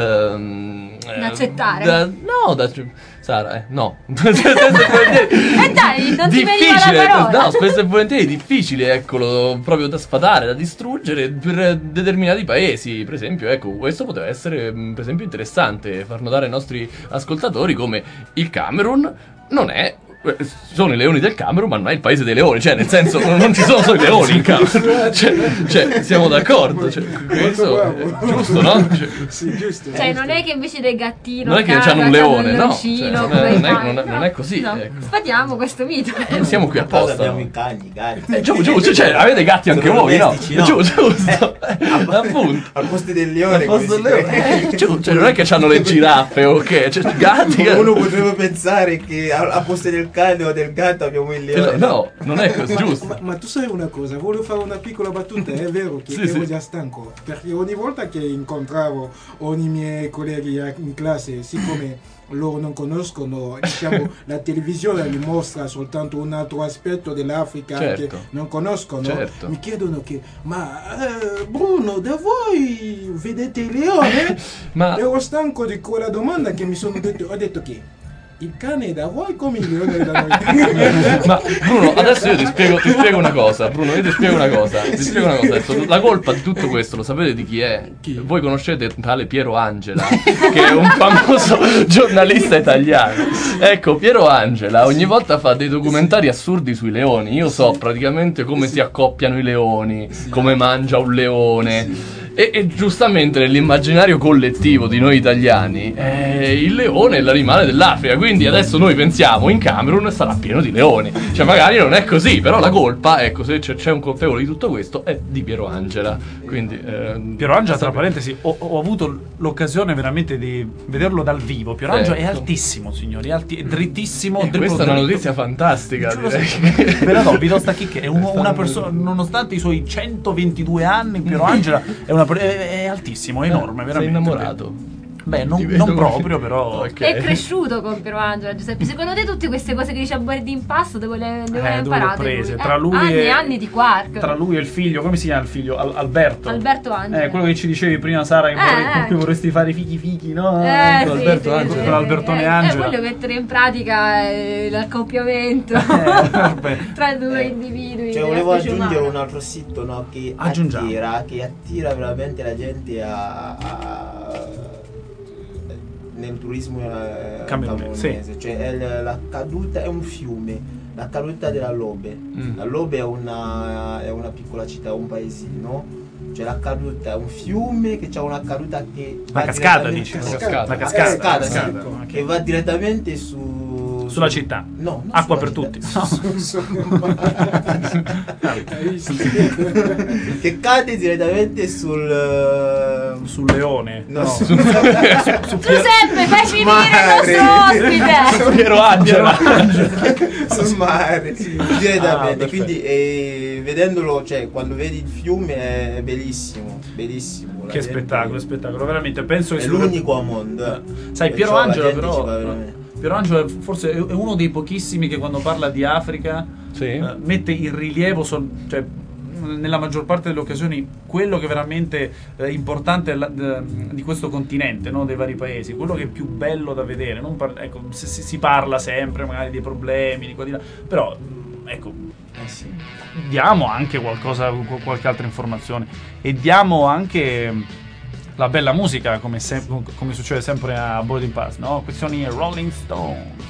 ehm, Da accettare. da- no, da... Sara, eh, no. Spesso e volentieri- Eh dai, non ti veniva la difficile, parola. no, spesso e volentieri difficile, eccolo, proprio da sfatare, da distruggere per determinati paesi. Per esempio, ecco, questo poteva essere, mh, per esempio, interessante far notare ai nostri ascoltatori come il Camerun non è. eh, Sono i leoni del Camerun, ma non è il paese dei leoni, cioè nel senso non non ci sono solo i leoni in Camerun, cioè, cioè, siamo d'accordo, cioè, questo è bravo. giusto, no? Cioè, Sì, giusto. Cioè, non è che invece del gattino non è che a casa c'hanno un leone, c'hanno no, l'orcino, cioè, non, come è, non, è, fai? non è- non è così, No, ecco. sfatiamo questo mito. Eh, siamo qui Cosa apposta. abbiamo no? i cani, i gatti. Eh, giù, giù, giù, cioè, avete gatti anche Sono voi, no? domestici, no? Giù, giusto. Eh, appunto. Al posto del leone. Al posto come del si leone. dice. Eh, giù, cioè, non è che c'hanno le giraffe o che, cioè, i gatti. che- Uno potrebbe pensare che al al posto del cane o del gatto abbiamo il leone. No, non è così, Ma, giusto. ma- ma tu sai una cosa, volevo fare una piccola battuta, è vero che Sì, ero sì. già stanco, perché ogni volta che incontravo ogni miei colleghi in classe, siccome loro non conoscono, diciamo, la televisione li mostra soltanto un altro aspetto dell'Africa Certo. che non conoscono, Certo. mi chiedono che, ma eh, Bruno, da voi vedete il leone? Ma Ero stanco di quella domanda che mi sono detto, ho detto che il cane è da voi come il leone è da noi. Ma Bruno, adesso io ti spiego, ti spiego una cosa. Bruno, io ti spiego una cosa. Ti spiego una cosa. Adesso, la colpa di tutto questo, lo sapete di chi è? Chi? Voi conoscete tale Piero Angela, che è un famoso giornalista italiano. Ecco, Piero Angela ogni volta fa dei documentari assurdi sui leoni. Io so praticamente come si accoppiano i leoni, come mangia un leone. E, e giustamente nell'immaginario collettivo di noi italiani eh, il leone è l'animale dell'Africa, quindi adesso noi pensiamo in Camerun sarà pieno di leoni, cioè magari non è così, però la colpa, ecco, se c'è, c'è un colpevole di tutto questo è di Piero Angela, quindi eh, Piero Angela, tra parentesi, ho, ho avuto l'occasione veramente di vederlo dal vivo. Piero Angela è Ecco. altissimo, signori, è, alti- è drittissimo. e dritto, questa è una dritto. notizia fantastica, Giuro, direi. sì. Ve la do, vi do sta chicca. È un- una persona, nonostante i suoi centoventidue anni, Piero Angela è, una, per- è, è altissimo, è enorme, Sei veramente. innamorato? Beh, non, Ti vedo non come- proprio, però. Ok. È cresciuto con Piero Angela, Giuseppe. Secondo te tutte queste cose che dice a Boarding Pass dove le, dove le ha Eh, dove le ho imparate? prese? lui? Tra Eh, lui anni e e anni di quark. Tra lui e il figlio, come si chiama il figlio? Al- Alberto. Alberto Angela. Eh, quello che ci dicevi prima, Sara, che Eh, vorrei- con eh. cui vorresti fare i fichi fichi, no? Eh, Con sì, Alberto sì, Angela, sì, con sì. Albertone Eh, Angela. Eh, voglio mettere in pratica eh, l'accoppiamento Eh, vabbè. tra due Eh, individui. Cioè, della volevo specie aggiungere umana. un altro sito, no, che Aggiungiamo. attira, che attira veramente la gente a, a- nel turismo eh, Camerunese, camerunese. Cioè, è l- la caduta è un fiume, la caduta della Lobe. Mm. La Lobe è una, è una piccola città, un paesino. Cioè, la caduta è un fiume che ha una caduta che La va cascata, direttamente- dici? La cascata. La Eh, cascata. cascata, la sì, cascata, ok. che va direttamente su Sulla su- città. No, non Acqua sulla per città. tutti. Hai visto? Che cade direttamente sul eh, Sul leone. no, No. su- Giuseppe, fai finire Mare. il nostro ospite. Piero Angela. sul mare Ah, direttamente. perfetto. Quindi eh, vedendolo, cioè quando vedi il fiume è bellissimo, bellissimo. La Che gente- spettacolo, spettacolo, veramente. Penso che È sia l'unico al mondo. Sai, Perciò Piero la Angela gente ci però va veramente. Piero Angela forse è è uno dei pochissimi che quando parla di Africa Sì. eh, mette in rilievo sol- cioè, mh, nella maggior parte delle occasioni quello che è veramente eh, importante è la- d- di questo continente, no? Dei vari paesi, quello che è più bello da vedere. Non par- ecco, se- se si parla sempre magari dei problemi di qua di là, però mh, ecco, Eh sì. diamo anche qualcosa, qu- qualche altra informazione e diamo anche mh, la bella musica come, sem- come succede sempre a Boarding Pass, no? Questioni Rolling Stones.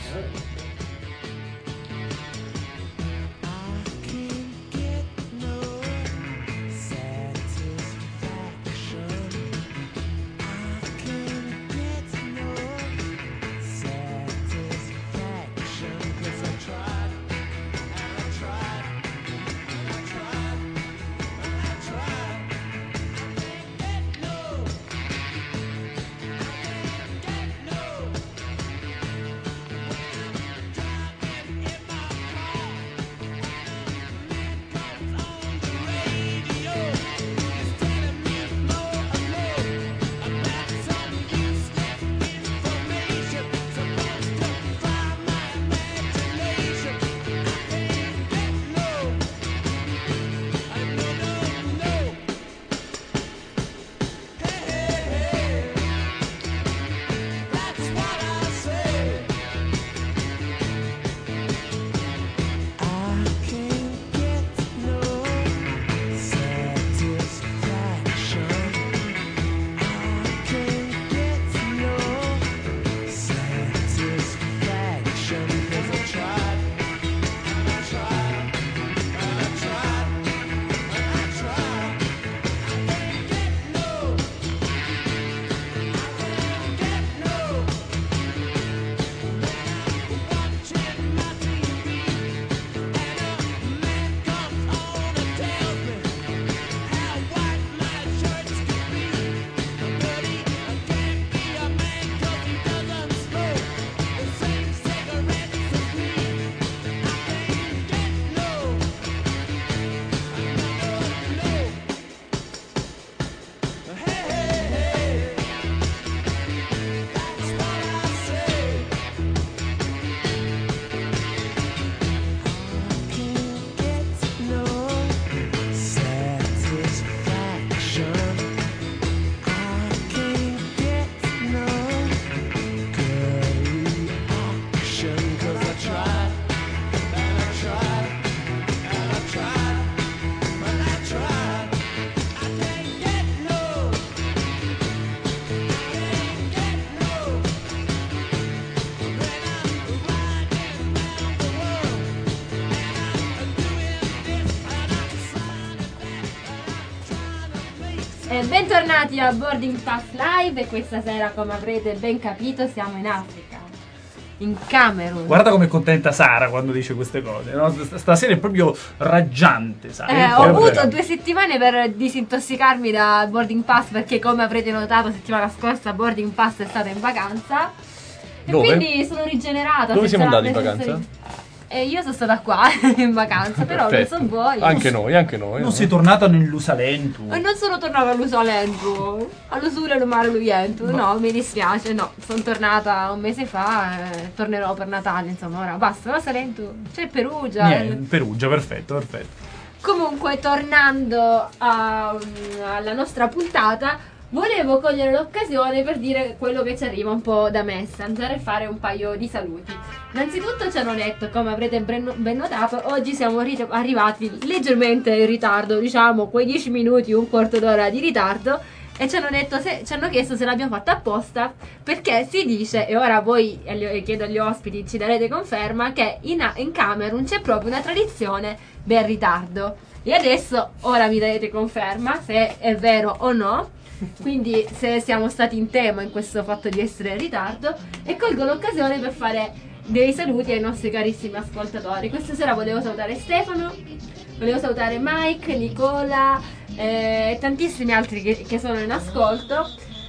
E bentornati a Boarding Pass Live e questa sera, come avrete ben capito, siamo in Africa, in Camerun. Guarda com'è contenta Sara quando dice queste cose, no? Stasera è proprio raggiante, sai? Eh, ho avuto due settimane per disintossicarmi da Boarding Pass perché, come avrete notato, settimana scorsa Boarding Pass è stata in vacanza. E Dove? quindi sono rigenerata. Dove siamo senza andati in la vacanza? presenza di- E io sono stata qua in vacanza, però Perfetto. non so voi. Anche noi, anche noi. Non no? sei tornata nell'Usalentu. E non sono tornata all'Usalento, all'Usule lo mare Luiento. No, mi dispiace, no. Sono tornata un mese fa e tornerò per Natale, insomma, ora basta. Ma Salento, c'è Perugia. Niente, Perugia, perfetto, perfetto. Comunque, tornando a- alla nostra puntata, volevo cogliere l'occasione per dire quello che ci arriva un po' da Messenger e fare un paio di saluti. Innanzitutto ci hanno detto, come avrete ben ben notato, oggi siamo ri- arrivati leggermente in ritardo, diciamo quei dieci minuti, un quarto d'ora di ritardo, e ci hanno detto se, ci hanno chiesto se l'abbiamo fatta apposta, perché si dice, e ora voi, e gli- e chiedo agli ospiti, ci darete conferma, che in, in Camerun c'è proprio una tradizione del ritardo. E adesso, ora mi darete conferma se è vero o no. Quindi se siamo stati in tema in questo fatto di essere in ritardo, e colgo l'occasione per fare dei saluti ai nostri carissimi ascoltatori. Questa sera volevo salutare Stefano, volevo salutare Mike, Nicola eh, e tantissimi altri che, che sono in ascolto,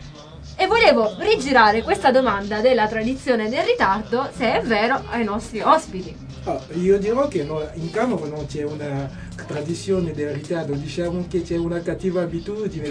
e volevo rigirare questa domanda della tradizione del ritardo, se è vero, ai nostri ospiti. Ah, io dirò che no, in Camerun non c'è una tradizione del ritardo, diciamo che c'è una cattiva abitudine.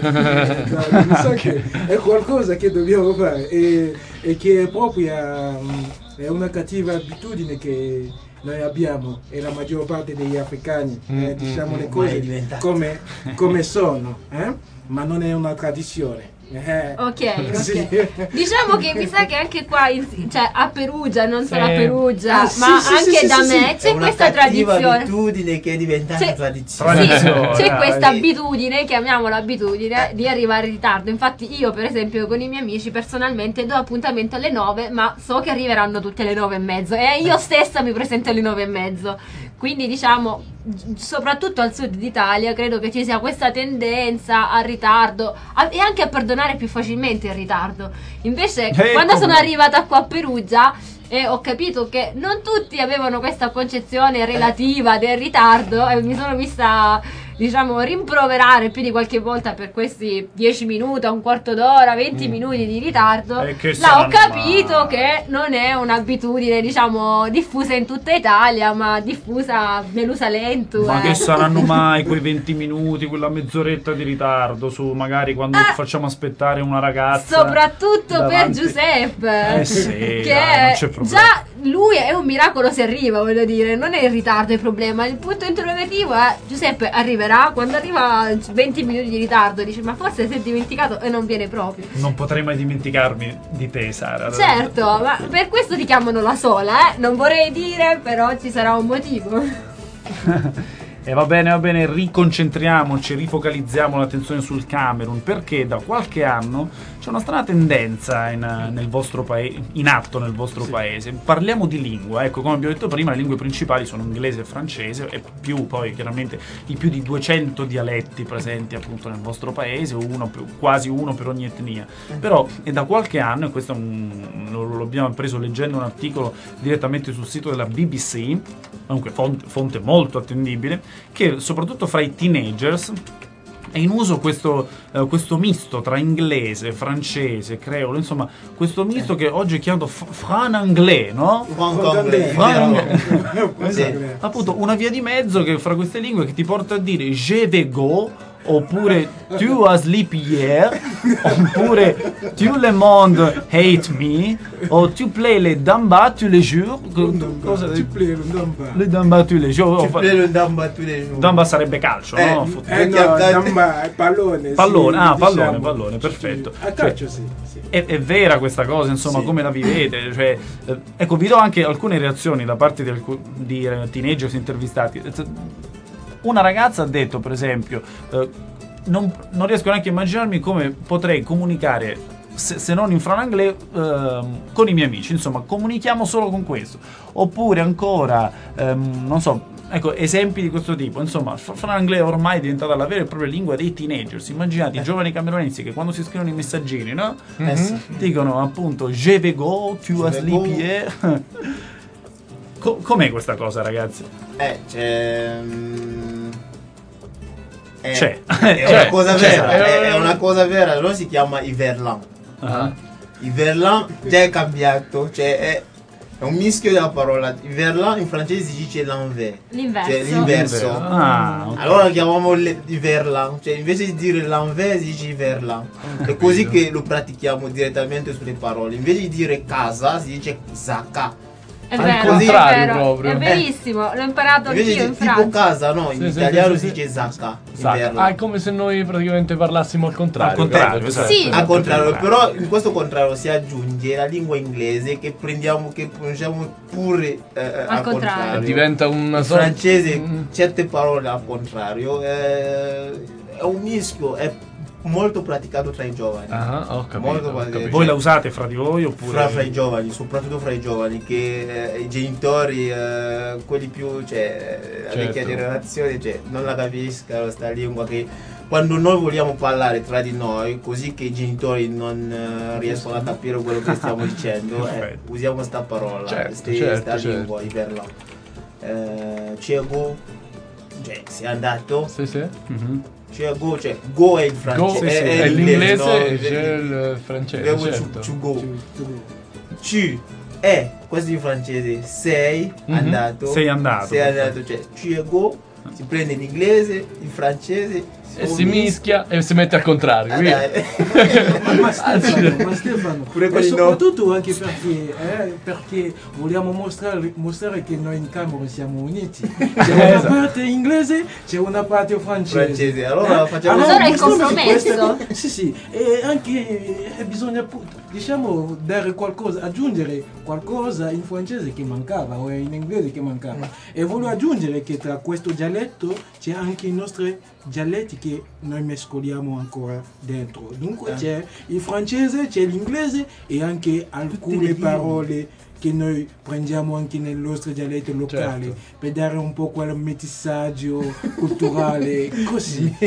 Mi sa che è qualcosa che dobbiamo fare e, e che è proprio um, è una cattiva abitudine che noi abbiamo, e la maggior parte degli africani, eh, diciamo le cose come, come sono, eh? Ma non è una tradizione. Eh, Ok, sì. ok. Diciamo che mi sa che anche qua, in- cioè a Perugia, non solo a Sì. Perugia, Ah, sì, ma sì, anche sì, da sì, me sì. c'è questa tradizione. abitudine che è diventata C'è- tradizione. Tradizione. C'è dai. questa abitudine, chiamiamola abitudine, di arrivare in ritardo. Infatti io, per esempio, con i miei amici personalmente do appuntamento alle nove, ma so che arriveranno tutte alle nove e mezzo e io stessa mi presento alle nove e mezzo. Quindi diciamo, g- soprattutto al sud d'Italia, credo che ci sia questa tendenza al ritardo a- e anche a perdonare più facilmente il ritardo. Invece, Eh, quando come sono no. arrivata qua a Perugia, e ho capito che non tutti avevano questa concezione relativa del ritardo, e mi sono vista, diciamo, rimproverare più di qualche volta per questi dieci minuti, un quarto d'ora, venti minuti di ritardo. E che Là ho saranno capito mai? che non è un'abitudine, diciamo, diffusa in tutta Italia, ma diffusa nell'Usalento. Ma eh. che saranno mai quei venti minuti, quella mezz'oretta di ritardo su magari quando Ah, facciamo aspettare una ragazza? Soprattutto per davanti? Giuseppe, Eh sì, che dai, non c'è problema. già lui è un miracolo se arriva, voglio dire, non è il ritardo il problema. Il punto interrogativo è: Giuseppe arriverà? Quando arriva venti minuti di ritardo dice ma forse si è dimenticato e non viene proprio. Non potrei mai dimenticarmi di te, Sara. Certo, ma per questo ti chiamano la sola, eh? Non vorrei dire, però ci sarà un motivo. E va bene, va bene, riconcentriamoci, rifocalizziamo l'attenzione sul Camerun, perché da qualche anno c'è una strana tendenza in, nel vostro paese, in atto nel vostro paese. Parliamo di lingua, ecco, come abbiamo detto prima, le lingue principali sono inglese e francese, e più poi chiaramente i più di duecento dialetti presenti appunto nel vostro paese, uno, per- quasi uno per ogni etnia. Però è da qualche anno, e questo è un, lo, lo abbiamo preso leggendo un articolo direttamente sul sito della B B C, comunque fonte, fonte molto attendibile, che soprattutto fra i teenagers è in uso questo, eh, questo misto tra inglese, francese, creolo, insomma questo misto che oggi è chiamato f- fran-anglais, no? Franco-anglais. Fran- Sì. Appunto una via di mezzo che fra queste lingue che ti porta a dire je vais go, oppure tu as sleep hier, oppure tu le monde hate me, o tu play le damba tous les jours. Cosa Tu play le damba. le damba tous les jours. Tu play le damba tous les jours. Damba sarebbe calcio, Eh, no? Football. Eh no, damba è pallone. Pallone, sì, ah, pallone, diciamo. pallone, perfetto. A calcio sì, sì. È, è vera questa cosa, insomma, Sì. come la vivete? Cioè, eh, ecco, vi do anche alcune reazioni da parte di, alcu- di eh, teenagers intervistati. Una ragazza ha detto, per esempio, eh, non, non riesco neanche a immaginarmi come potrei comunicare, se, se non in fran-anglais, ehm, con i miei amici. Insomma, comunichiamo solo con questo. Oppure ancora, ehm, non so, ecco, esempi di questo tipo. Insomma, franglais ormai è diventata la vera e propria lingua dei teenagers. Immaginate i giovani camerunesi che quando si scrivono i messaggini, no? Eh sì. Dicono appunto je vais go, tu as vais go. lipier. Co- com'è questa cosa, ragazzi? Eh, c'è... mm, È, C'è. è C'è, una cosa c'è. vera, è, è una cosa vera, allora si chiama i verlan. Ah. Il verlan già è cambiato, cioè è, è un mischio della parola. Il verlan in francese si dice l'envers, L'inverso. cioè l'inverso. Ah, ok. Allora lo chiamiamo le- il verlan, cioè invece di dire l'envers si dice il verlan. È così che lo pratichiamo direttamente sulle parole. Invece di dire casa si dice zaka. È Al vero, contrario è vero, proprio. è verissimo, l'ho imparato Invece anch'io di in tipo Francia. casa, no, in Sì, sì, italiano sì, si sì. dice zaka. il Esatto. verlan. Ah, è come se noi praticamente parlassimo al contrario. Al contrario, capito? esatto. Sì. Al contrario, però in questo contrario si aggiunge la lingua inglese che prendiamo, che pronunciamo pure eh, al contrario. contrario. Diventa una In sorta- francese Mm. certe parole al contrario, eh, è un mischio, è molto praticato tra i giovani. Ah, ho capito. Molto ho praticato. capito. Voi la usate fra di voi oppure? Fra, fra i giovani, soprattutto fra i giovani, che eh, i genitori, eh, quelli più, cioè, la Certo. vecchia generazione, cioè, non la capiscono questa lingua che quando noi vogliamo parlare tra di noi, così che i genitori non eh, riescono a capire quello che stiamo dicendo, eh, Perfetto. usiamo questa parola, Certo, queste- certo, sta certo. lingua, i verlan. Eh, Ciego, cioè, sei andato, Sì, sì. Mhm. Ciego, cioè, go è il Go francese, è, è, è l'inglese no? e c'è il francese, Verbo certo. to, to go. Tu- tu- Tu è, questo in francese, sei Mhm. andato. Sei andato. Sei andato, cioè tu è go, si prende l'inglese, il francese E si mischia e si mette al contrario. Ah, via. dai. Ma, ma Stefano, ma Stefano, Pure e quelli no. soprattutto anche perché, eh, perché vogliamo mostrare, mostrare che noi in Camerun siamo uniti. C'è una Esatto. parte inglese, c'è una parte francese. Francese, allora facciamo Allora è il mostriamoci compromesso. questa- Sì, sì, e anche eh, bisogna appunto, diciamo dare qualcosa, aggiungere qualcosa in francese che mancava o in inglese che mancava. E voglio aggiungere che tra questo dialetto c'è anche i nostri dialetti che noi mescoliamo ancora dentro. Dunque c'è il francese, c'è l'inglese e anche alcune parole che noi prendiamo anche nel nostro dialetto locale Certo. per dare un po' quel metissaggio culturale così.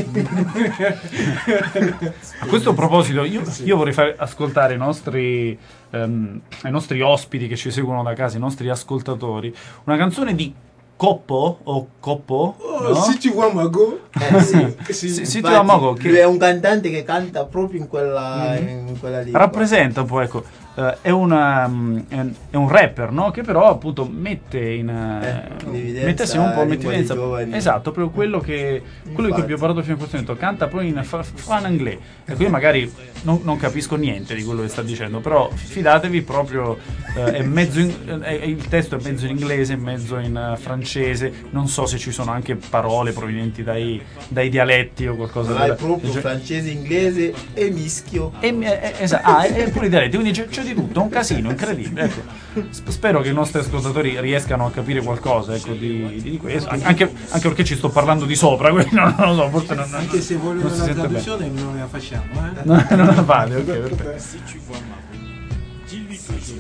A questo proposito, io, io vorrei far ascoltare i nostri, ehm, ai nostri ospiti che ci seguono da casa, i nostri ascoltatori, una canzone di Coppo o Coppo? Oh, no? si tu vois Mago, Eh, sì. sì. Si, si Infatti, trova Mago che lui è un cantante che canta proprio in quella, Mhm. in quella lingua. rappresenta un po', ecco, eh, è, una, mm, è un- è un rapper, no? Che però appunto mette in, eh, in evidenza mette sì, un po' la mette in lingua dei evidenza, giovani. esatto, proprio quello che quello di cui abbiamo parlato fino a questo momento, canta poi in fa- fa in inglese. Ecco, io magari non, non capisco niente di quello che sta dicendo, però fidatevi proprio, eh, è mezzo in- è- il testo è mezzo in inglese, mezzo in eh, francese, non so se ci sono anche parole provenienti dai, dai dialetti o qualcosa Ma è del proprio del- francese, inglese e mischio. e, eh, esatto, ah, e pure i dialetti, quindi c'è, c'è di tutto, un casino incredibile. Ecco. Sp- spero che i nostri ascoltatori riescano a capire qualcosa, ecco, di, di questo, An- anche, anche perché ci sto parlando di sopra, quindi non, non lo so, forse non, non, Anche se vogliono non si la sente bene. traduzione non la facciamo, eh? No, non la vale, ok, perfetto. Si tu vois ma dis-lui que je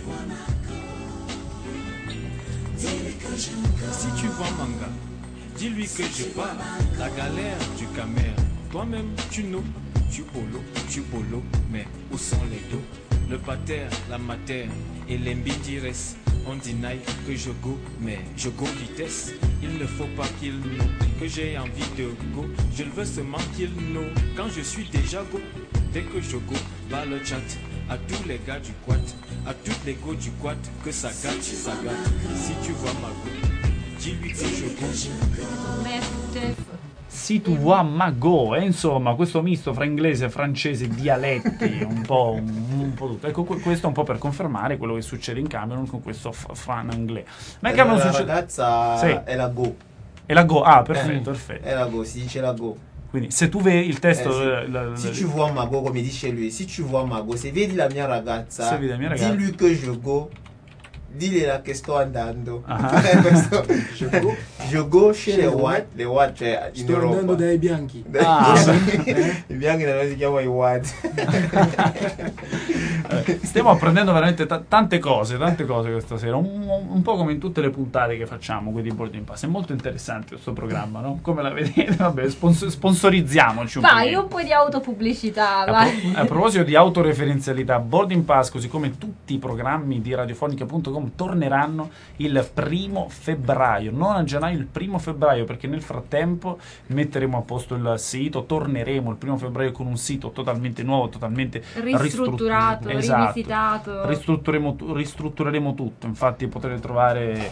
Si tu vois manga, dis-lui que je vois la galère du Camer. Toi-même, tu nous, tu polo, tu polo, mais où sont les dos? Le pater, la mater et les mbidires. On deny que je go, mais je go vitesse. Il ne faut pas qu'il know que j'ai envie de go. Je le veux seulement qu'il know quand je suis déjà go. Dès que je go, va le chat à tous les gars du quad, à toutes les go du quad, que ça gâte, ça gâte. Si tu vois ma go, dis-lui que je go. Mette- Si tu vois ma go, e insomma questo misto fra inglese e francese, dialetti, un po', un, un po' tutto. Ecco, que- questo è un po' per confermare quello che succede in Camerun con questo f- fan inglese. Ma in la Camerun succede... ragazza Sì. è la go. E la go, ah, perfetto, Eh, perfetto. È la go, si dice la go. Quindi se tu vedi il testo... Eh, sì. eh, la- la- Si tu vois Mago, come dice lui, si tu vois Mago, se vedi la mia ragazza, Se vedi la mia ragazza. di-lui che je go, digliela che sto andando. Ah. Questo- Je go. je go chez Chez le le Wat, le Wat cioè in Sto andando Europa. dai bianchi. Ah. I bianchi da noi si chiamano i Wat. Eh, stiamo apprendendo veramente t- tante cose, tante cose questa sera, un, un po' come in tutte le puntate che facciamo qui di Boarding Pass. È molto interessante questo programma, no? Come la vedete? Vabbè, sponsor- sponsorizziamoci un po'. Vai, un po' di autopubblicità, A, vai. pro- a proposito di autoreferenzialità, Boarding Pass, così come tutti i programmi di radiofonica punto com, torneranno il primo febbraio, non a gennaio, il primo febbraio, perché nel frattempo metteremo a posto il sito, torneremo il primo febbraio con un sito totalmente nuovo, totalmente Ristrutturato, esatto. rivisitato. Ristruttureremo, tu- ristruttureremo tutto, infatti potrete trovare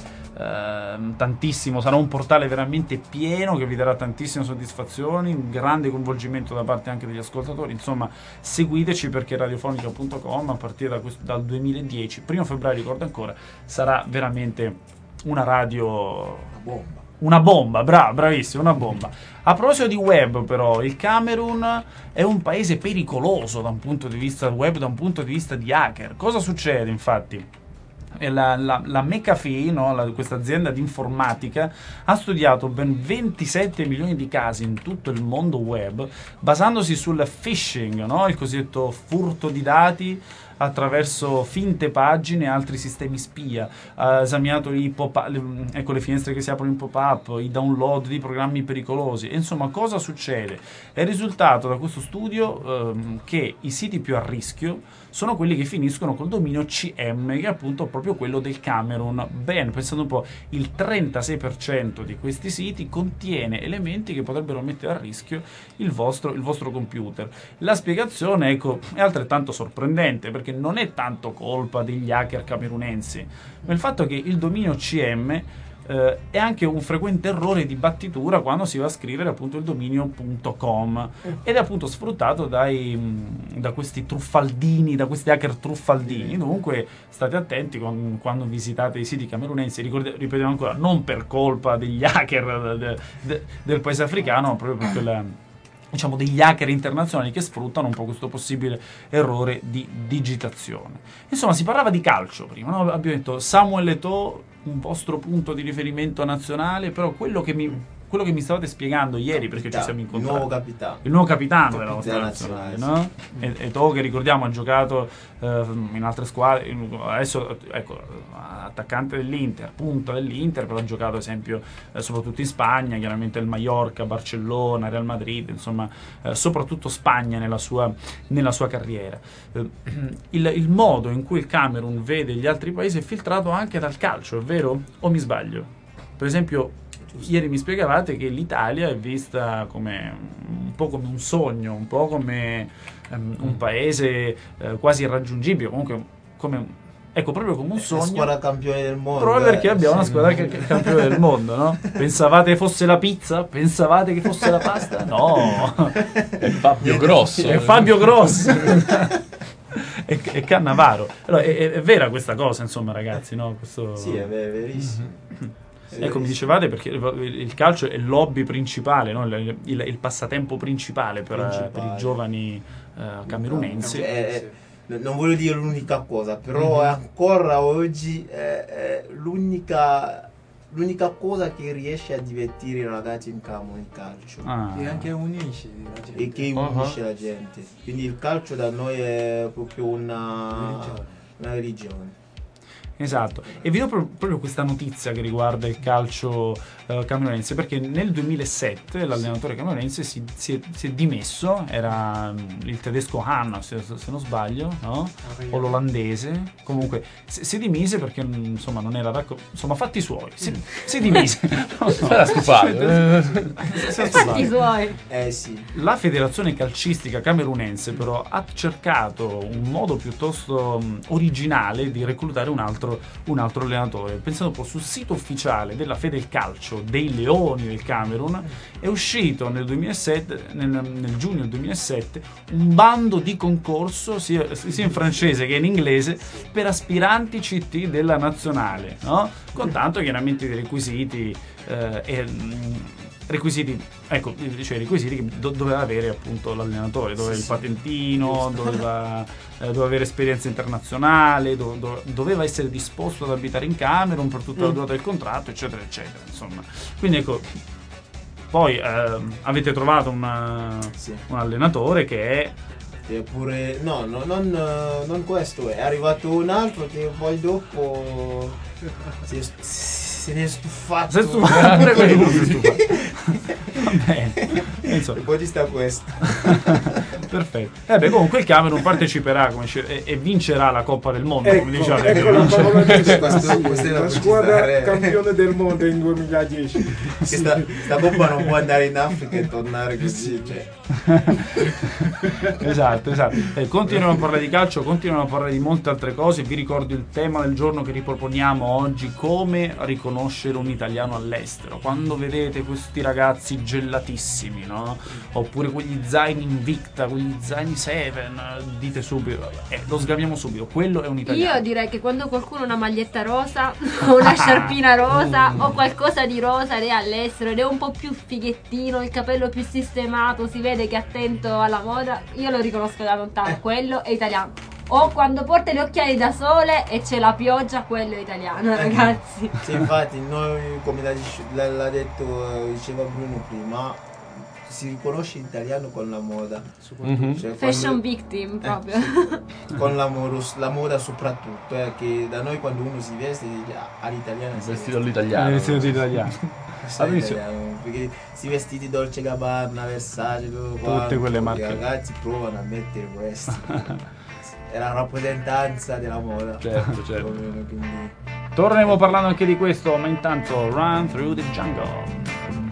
ehm, tantissimo, sarà un portale veramente pieno che vi darà tantissime soddisfazioni, un grande coinvolgimento da parte anche degli ascoltatori. Insomma, seguiteci, perché radiofonica punto com a partire da questo, dal duemiladieci, primo febbraio, ricordo ancora, sarà veramente una radio, Una bomba. una bomba, bra- bravissimo, una bomba. A proposito di web, però, il Camerun è un paese pericoloso da un punto di vista web, da un punto di vista di hacker. Cosa succede, infatti? La, la, la McAfee, no? la, questa azienda di informatica, ha studiato ben ventisette milioni di casi in tutto il mondo web, basandosi sul phishing, no? Il cosiddetto furto di dati attraverso finte pagine e altri sistemi spia. Ha esaminato i pop-up, le, ecco, le finestre che si aprono in pop-up, i download di programmi pericolosi. E insomma, cosa succede? È risultato da questo studio ehm, che i siti più a rischio sono quelli che finiscono col dominio C M, che è appunto proprio quello del Camerun. Ben, pensando un po', il trentasei per cento di questi siti contiene elementi che potrebbero mettere a rischio il vostro, il vostro computer. La spiegazione, ecco, è altrettanto sorprendente, perché non è tanto colpa degli hacker camerunensi, ma il fatto che il dominio C M eh, è anche un frequente errore di battitura quando si va a scrivere appunto il dominio .com, ed è appunto sfruttato dai, da questi truffaldini, da questi hacker truffaldini. Dunque state attenti con, quando visitate i siti camerunensi, Ricordi, ripetiamo ancora, non per colpa degli hacker de, de, del paese africano, ma proprio per quella, diciamo, degli hacker internazionali che sfruttano un po' questo possibile errore di digitazione. Insomma, si parlava di calcio prima, no? Abbiamo detto Samuel Eto'o, un vostro punto di riferimento nazionale, però quello che mi, quello che mi stavate spiegando ieri, perché ci siamo incontrati, Il nuovo capitano. il nuovo capitano Capitano della nostra nazionale, nazionale, no? E- Eto'o, che ricordiamo ha giocato eh, in altre squadre, in- adesso ecco, attaccante dell'Inter, punta dell'Inter, però ha giocato ad esempio eh, soprattutto in Spagna, chiaramente il Mallorca, Barcellona, Real Madrid, insomma eh, soprattutto Spagna nella sua, nella sua carriera. Eh, il, il modo in cui il Camerun vede gli altri paesi è filtrato anche dal calcio, è vero? O mi sbaglio? Per esempio, ieri mi spiegavate che l'Italia è vista come un po' come un sogno, un po' come um, un paese uh, quasi irraggiungibile, comunque come, ecco, proprio come un sogno. La squadra campione del mondo. Proprio perché eh, abbiamo sì. una squadra che, che è campione del mondo, no? Pensavate che fosse la pizza? Pensavate che fosse la pasta? No! È Fabio Grosso. È Fabio Grosso! E, e Cannavaro. Allora, è, è, è vera questa cosa, insomma, ragazzi, no? Questo... Sì, è ver- verissimo. Mm-hmm. Ecco, mi dicevate, perché il calcio è l'hobby principale, no? il, il, il passatempo principale per, Principale. per i giovani uh, camerunensi. È- è- non voglio dire l'unica cosa, però Mhm. ancora oggi è, è l'unica, l'unica cosa che riesce a divertire i ragazzi in campo, il calcio. Ah. E anche unisce la gente. E che unisce la gente. Quindi il calcio da noi è proprio una, una religione. Esatto, e vi do pro- proprio questa notizia che riguarda il calcio eh, camerunense, perché nel duemilasette l'allenatore camerunense si, si, è, si è dimesso, era mm, il tedesco Han, se, se non sbaglio, no? O l'olandese, comunque si, si dimise perché mm, insomma non era d'accordo, insomma fatti suoi, si, si dimise. Non so. Era stufato. Si era stufato. Fatti suoi. Eh sì. La federazione calcistica camerunense però ha cercato un modo piuttosto mh, originale di reclutare un altro, un altro allenatore. Pensando un po', sul sito ufficiale della Federcalcio dei Leoni del Camerun è uscito nel duemilasette, nel, nel giugno del duemilasette, un bando di concorso sia, sia in francese che in inglese per aspiranti C T della nazionale, no? Con tanto chiaramente dei requisiti eh, e mh, requisiti, ecco, cioè requisiti che do- doveva avere appunto l'allenatore, doveva Sì, il sì. patentino, doveva, eh, doveva avere esperienza internazionale, do- do- doveva essere disposto ad abitare in Camerun per tutta la durata del contratto, eccetera, eccetera, insomma. Quindi ecco, poi ehm, avete trovato una- Sì. un allenatore che è Eppure, no, no non, non questo, è arrivato un altro che poi dopo si è, se ne è stufato. Si è stufato pure quello si è stufato. Va bene. E poi ci sta questo. Perfetto. Eh beh, comunque il Camerun parteciperà come dice, e, e vincerà la Coppa del Mondo, Ecco, come diciamo. ecco la parola giusta. Questo- questa è la La squadra precisa- campione del mondo in duemiladieci. Che sta, sta Coppa non può andare in Africa e tornare così, cioè. Esatto, esatto. Eh, continuano a parlare di calcio, continuano a parlare di molte altre cose. Vi ricordo il tema del giorno che riproponiamo oggi: come riconoscere un italiano all'estero. Quando vedete questi ragazzi gellatissimi, no? Oppure quegli zaini Invicta, quegli zaini Seven, dite subito, eh, lo sgaviamo subito, quello è un italiano. Io direi che quando qualcuno ha una maglietta rosa o una sciarpina rosa o qualcosa di rosa ed è all'estero ed è un po' più fighettino, il capello più sistemato, si vede che è attento alla moda, io lo riconosco da lontano, quello è italiano. O quando porta gli occhiali da sole e c'è la pioggia, quello è italiano, ragazzi. Sì, infatti noi, come l'ha, l'ha- l'ha detto, diceva Bruno prima, si riconosce l'italiano con la moda. Mhm. Cioè, Fashion quando- victim Eh, proprio. sì, con la, moda- la moda soprattutto, eh, che da noi quando uno si veste dice "Ah, all'italiana si Vestito Eh, all'italiano. vestito di italiano. Questo è All'inizio- italiano, perché si vestiti Dolce Gabbana, Versace, tutto quanto, Tutte quelle marche. i ragazzi provano a mettere questi. È la rappresentanza della moda. Certo, certo. Più o meno, quindi. Torneremo parlando anche di questo, ma intanto Run Through the Jungle.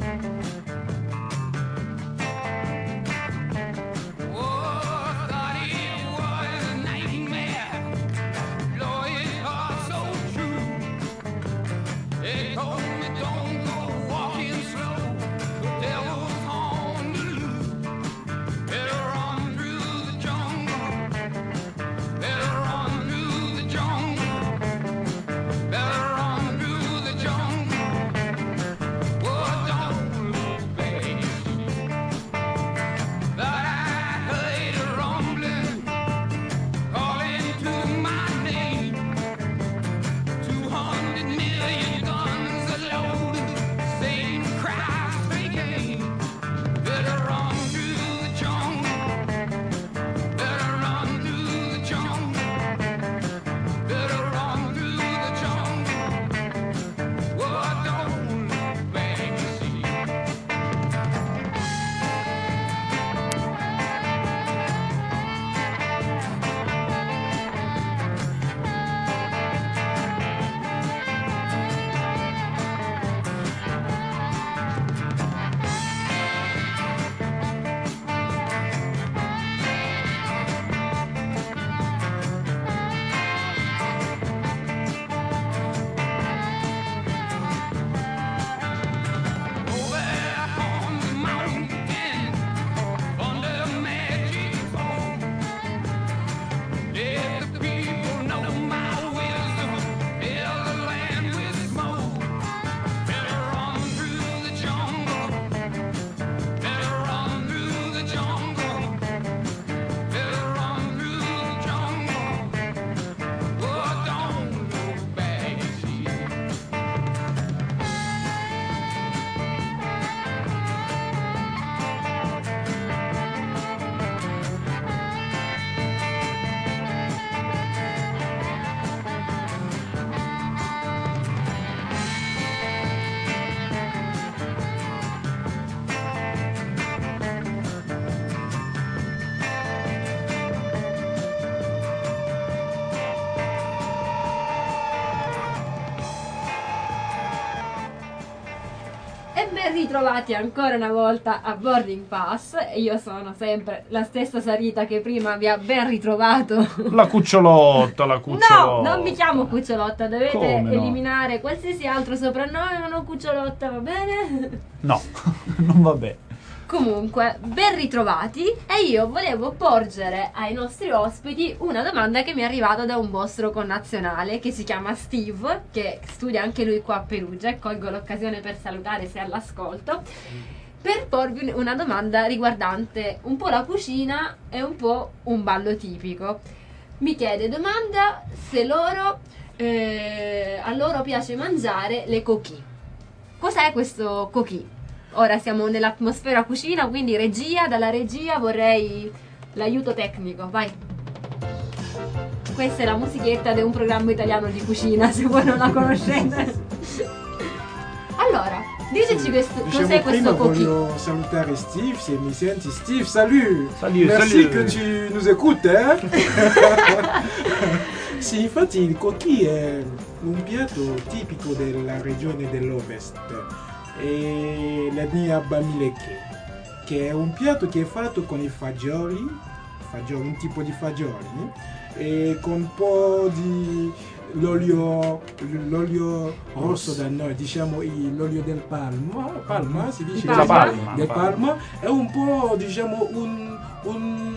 E ben ritrovati ancora una volta a Boarding Pass. Io sono sempre la stessa Sarita che prima vi ha ben ritrovato. La cucciolotta, la cucciolotta. No, non mi chiamo Cucciolotta, dovete Come no? eliminare qualsiasi altro soprannome, ma non Cucciolotta, va bene? No, non va bene. Comunque, ben ritrovati e io volevo porgere ai nostri ospiti una domanda che mi è arrivata da un vostro connazionale che si chiama Steve, che studia anche lui qua a Perugia, e colgo l'occasione per salutare se è all'ascolto, per porvi una domanda riguardante un po' la cucina e un po' un ballo tipico. Mi chiede, domanda se loro, eh, a loro piace mangiare le coquille. Cos'è questo coquille? Ora siamo nell'atmosfera cucina, quindi regia, dalla regia vorrei l'aiuto tecnico, vai. Questa è la musichetta di un programma italiano di cucina, se voi non la conoscete. Allora, diteci questo, Diciamo, cos'è questo prima cookie. voglio salutare Steve, se mi senti. Steve, salut! Salut, Merci salut. che tu nous écoutes, eh? Sì, infatti il cookie è un piatto tipico della regione dell'Ovest, e l'etnia Bamileke, che è un piatto che è fatto con i fagioli, fagioli un tipo di fagioli, e con un po' di l'olio, l'olio rosso da noi, diciamo il- l'olio del palma, palma si dice? Della palma. Del palma, è un po', diciamo, un, un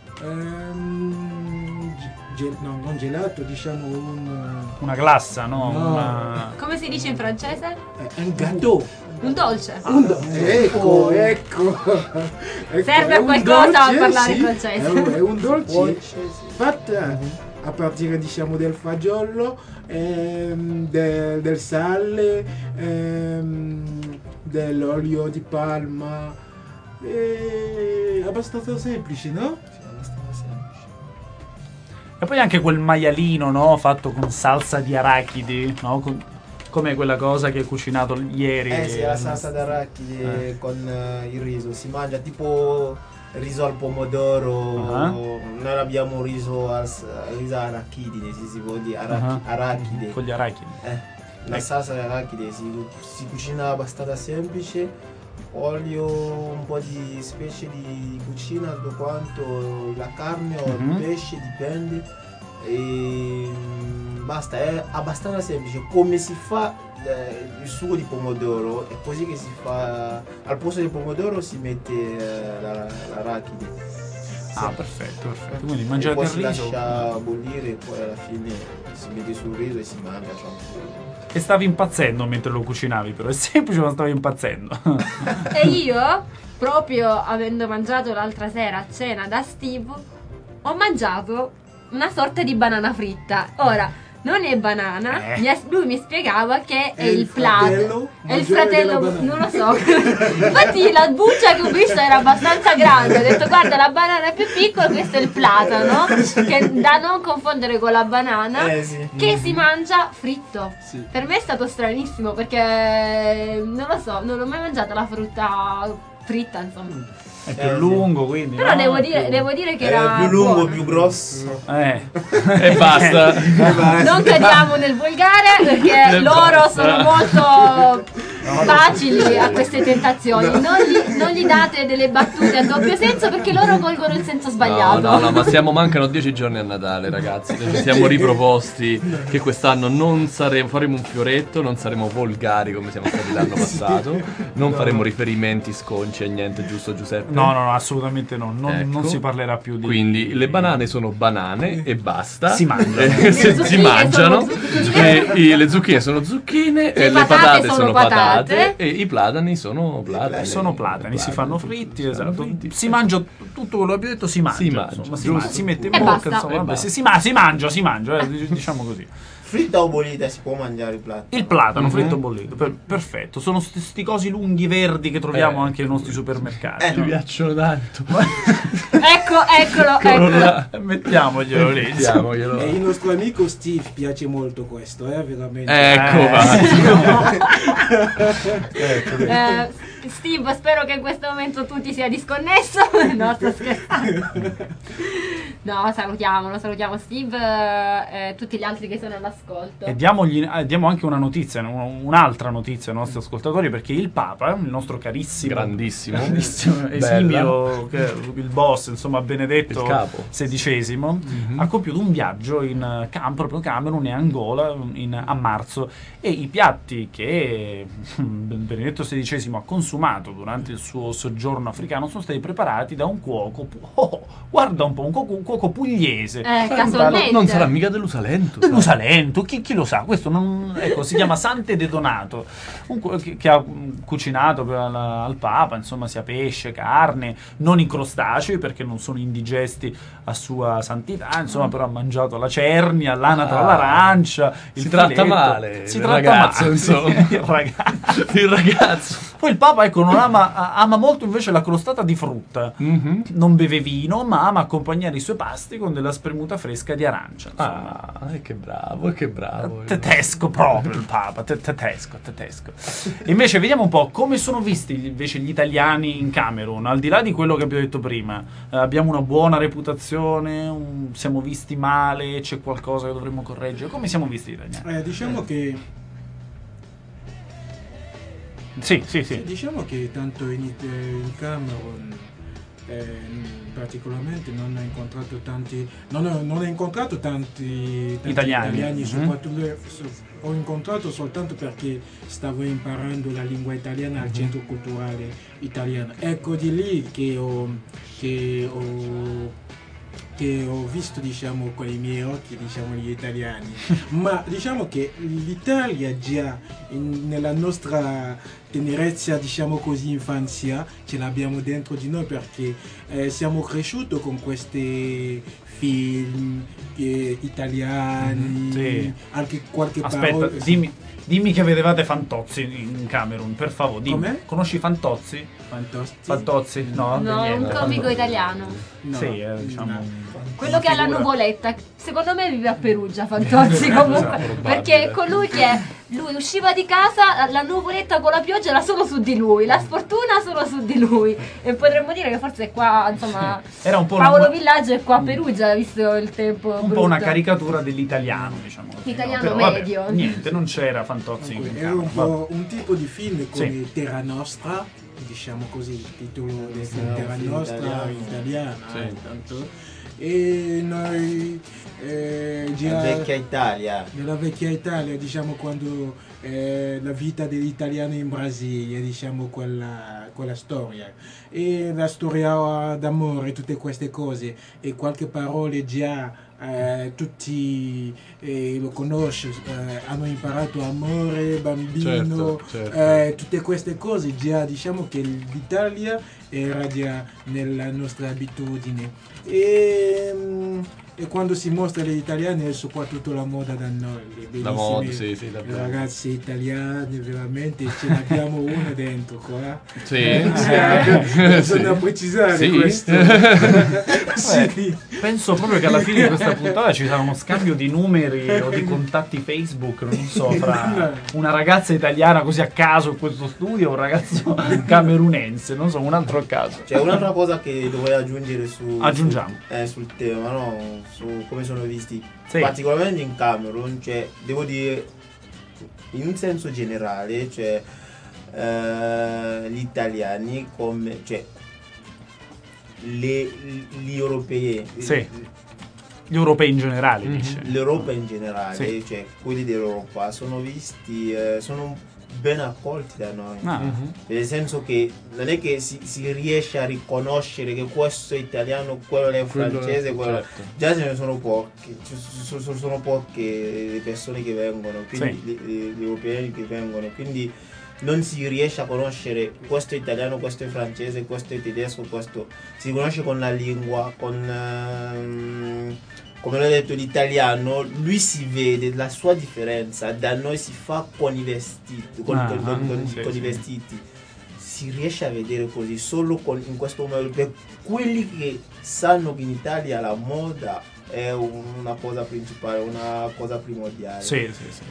ehm, ge- no, non gelato, diciamo un, Una glassa, no? No. Una... Come si dice in francese? eh, un gâteau. Un dolce. Un do- ecco, ecco, ecco, Serve è a un qualcosa dolce, a parlare sì, francese. È un, è un dolce Dolce, sì. fatto a partire, diciamo, del fagiolo, ehm, del, del sale, ehm, dell'olio di palma. È abbastanza semplice, no? Sì, abbastanza semplice. E poi anche quel maialino, no? Fatto con salsa di arachidi, no? Con- come quella cosa che hai cucinato ieri. Eh sì, la salsa d'arachidi Eh. con eh, il riso, si mangia tipo riso al pomodoro, Ah. noi abbiamo riso al riso arachidine, si, si può dire, arachi- Ah. arachide. Con gli arachidi. Eh, la salsa d'arachide si, si cucina abbastanza semplice, olio, un po' di specie di cucina, tutto quanto, la carne o Mhm. il pesce, dipende. E mm, basta, è abbastanza semplice. Come si fa eh, il sugo di pomodoro, è così che si fa. Al posto del pomodoro si mette eh, la- l'arachide. Ah, Sì. perfetto, perfetto. Quindi E mangiate poi il si riso. lascia bollire e poi alla fine si mette sul riso e si mangia tranquillo. E stavi impazzendo mentre lo cucinavi, però è semplice, ma stavi impazzendo. E io, proprio avendo mangiato l'altra sera a cena da Steve, ho mangiato una sorta di banana fritta. Ora, non è banana, Eh. mi ha- lui mi spiegava che è, È il il plato. fratello È il maggiore fratello, della banana. non lo so. Infatti la buccia che ho visto era abbastanza grande. Ho detto guarda, la banana è più piccola, questo è il platano, che da non confondere con la banana, Eh sì. che si mangia fritto. Sì. Per me è stato stranissimo perché non lo so, non ho mai mangiato la frutta fritta, insomma. È più Eh, sì. lungo, quindi. Però no? devo È dire, più- devo dire che È era più lungo, buono. più grosso. Eh. E basta. Non cadiamo nel volgare perché loro sono molto facili a queste tentazioni. Non gli, non gli date delle battute a doppio senso perché loro colgono il senso No, sbagliato. no, no, ma siamo, mancano dieci giorni a Natale, ragazzi. Ci siamo riproposti che quest'anno non saremo, faremo un fioretto, non saremo volgari come siamo stati l'anno passato, non faremo riferimenti sconci a niente, giusto Giuseppe? No, no, no, assolutamente no. Non, Ecco. non si parlerà più di. Quindi le banane sono banane e basta. Si mangiano. Eh, Le si, si zucchine mangiano. sono zucchine. E i- le zucchine sono zucchine, Le e le patate patate sono sono patate. patate e i platani sono platani. Sono platani, si fanno fritti, si fanno esatto. fritti. Si mangia tutto quello che abbiamo detto, si mangia. Si mangia, insomma, si, giusto. ma- si mette in E bocca, basta. insomma, E vabbè, basta. si, si ma- si mangia, si mangia, eh, diciamo così. Fritta o bollita si può mangiare il platano? Il platano Mhm. fritto bollito, per- perfetto. Sono sti, sti cosi lunghi verdi che troviamo Eh. anche nei nostri supermercati. Eh. Ti no? piacciono tanto. Ecco, eccolo, Eccolo eccolo. là. Mettiamoglielo lì. Mettiamoglielo. E il nostro amico Steve piace molto questo, eh, veramente. Ecco, Eh. va. Eh, Steve, spero che in questo momento tu ti sia disconnesso. No, sto scherzando. No, salutiamolo, salutiamo Steve e eh, tutti gli altri che sono all'ascolto. E diamogli, eh, diamo anche una notizia, un- un'altra notizia ai nostri ascoltatori, perché il Papa, il nostro carissimo, Grandissimo. grandissimo, Bella. esimio, che- il boss, insomma, Benedetto Il capo. sedicesimo, Mhm. ha compiuto un viaggio in Cam, proprio Camerun e Angola in- a marzo, e i piatti che Benedetto sedicesimo ha consumato durante il suo soggiorno africano sono stati preparati da un cuoco, pu- oh, guarda un po', un cuoco, un cuoco pugliese. Eh, casualmente. Non sarà mica dell'Usalento. sai. Dell'Usalento, chi, chi lo sa? Questo non, ecco, si chiama Sante De Donato, un cu- che, che ha mm, cucinato per al, al Papa, insomma, sia pesce, carne, non i crostacei perché non sono indigesti a sua santità, insomma, però ha mangiato la cernia, l'anatra Ah. all'arancia, il Si tratta filetto. male si il tratta ragazzo, male, insomma. il ragazzo. Il ragazzo. Poi il Papa, ecco, non ama, ama molto invece la crostata di frutta. Mm-hmm. Non beve vino, ma ama accompagnare i suoi pasti con della spremuta fresca di arancia. Insomma. Ah, che bravo, che bravo. Tedesco proprio il Papa, te- tedesco, tedesco. Invece vediamo un po' come sono visti invece gli italiani in Camerun, al di là di quello che abbiamo detto prima. Eh, abbiamo una buona reputazione, un- siamo visti male, c'è qualcosa che dovremmo correggere. Come siamo visti gli italiani? Eh, diciamo che Sì, sì, sì. diciamo che tanto in, It- in Camerun eh, particolarmente non ho incontrato tanti non ho, non ho incontrato tanti, tanti Italiani. italiani Mhm. soprattutto so- ho incontrato soltanto perché stavo imparando la lingua italiana al centro culturale italiano. Ecco di lì che ho che ho che ho visto, diciamo, con i miei occhi, diciamo, gli italiani. Ma diciamo che l'Italia già in- nella nostra tenerezza, diciamo così, infanzia, ce l'abbiamo dentro di noi perché eh, siamo cresciuti con questi film eh, italiani, Sì. anche qualche Aspetta, parola. dimmi, dimmi che vedevate Fantozzi in Camerun, per favore. Dimmi. Com'è? Conosci Fantozzi? Fantastici. Fantozzi? No, No, niente. un comico italiano. No, Sì, eh, diciamo. no. Quello che ha la nuvoletta, secondo me vive a Perugia, Fantozzi comunque, perché colui che lui usciva di casa, la nuvoletta con la pioggia era solo su di lui, la sfortuna solo su di lui, e potremmo dire che forse qua, insomma, Era un po' Paolo una, Villaggio è qua a Perugia, visto il tempo un brutto. po' una caricatura dell'italiano, diciamo così, Italiano no? Però, vabbè, medio. niente, non c'era Fantozzi in Era un, Camerun. po' un tipo di film come Sì. Terra Nostra, diciamo così, il titolo del film un Terra film Nostra italiano. italiano, Sì. eh, tanto. E noi eh, La già vecchia Italia. nella vecchia Italia, diciamo, quando eh, la vita degli italiani in Brasile, diciamo, quella, quella storia e la storia d'amore, tutte queste cose e qualche parole già eh, tutti eh, lo conoscono, eh, hanno imparato amore, bambino, Certo, certo. eh, tutte queste cose già, diciamo che l'Italia era già nella nostra abitudine e, mm, e quando si mostra gli italiani è soprattutto la moda da noi, le La bellissime moda, sì, sì, le davvero. ragazze italiane, veramente ce n'abbiamo una dentro qua. Sì, Eh, bisogna precisare Sì. questo. Sì. Penso proprio che alla fine di questa puntata ci sarà uno scambio di numeri o di contatti Facebook, non so, fra una ragazza italiana così a caso in questo studio o un ragazzo camerunense, non so, un altro a caso. C'è un'altra cosa che dovrei aggiungere su, Aggiungiamo. su- eh, sul tema, no? Su come sono visti, Sì. particolarmente in Camerun, cioè, devo dire, in un senso generale, cioè, eh, gli italiani come, cioè, le, gli europei, Sì. Gli europei in generale, dice. l'Europa in generale, Sì. cioè quelli dell'Europa sono visti, eh, sono ben accolti da noi. Ah. Nel senso che non è che si, si riesce a riconoscere che questo è italiano, quello è Quello è- francese, quello certo. già ce ne sono pochi, ci sono, sono- sono poche le persone che vengono, quindi Sì. gli, gli- gli europei che vengono, quindi non si riesce a conoscere questo è italiano, questo è francese, questo è tedesco, questo si conosce con la lingua, con ehm, come l'ho detto l'italiano, lui si vede la sua differenza, da noi si fa con i vestiti, con, Ah, con- con- con- sì, con sì. i vestiti, si riesce a vedere così solo con, in questo modo, per quelli che sanno che in Italia la moda è una cosa principale, una cosa primordiale. Sì, sì, sì.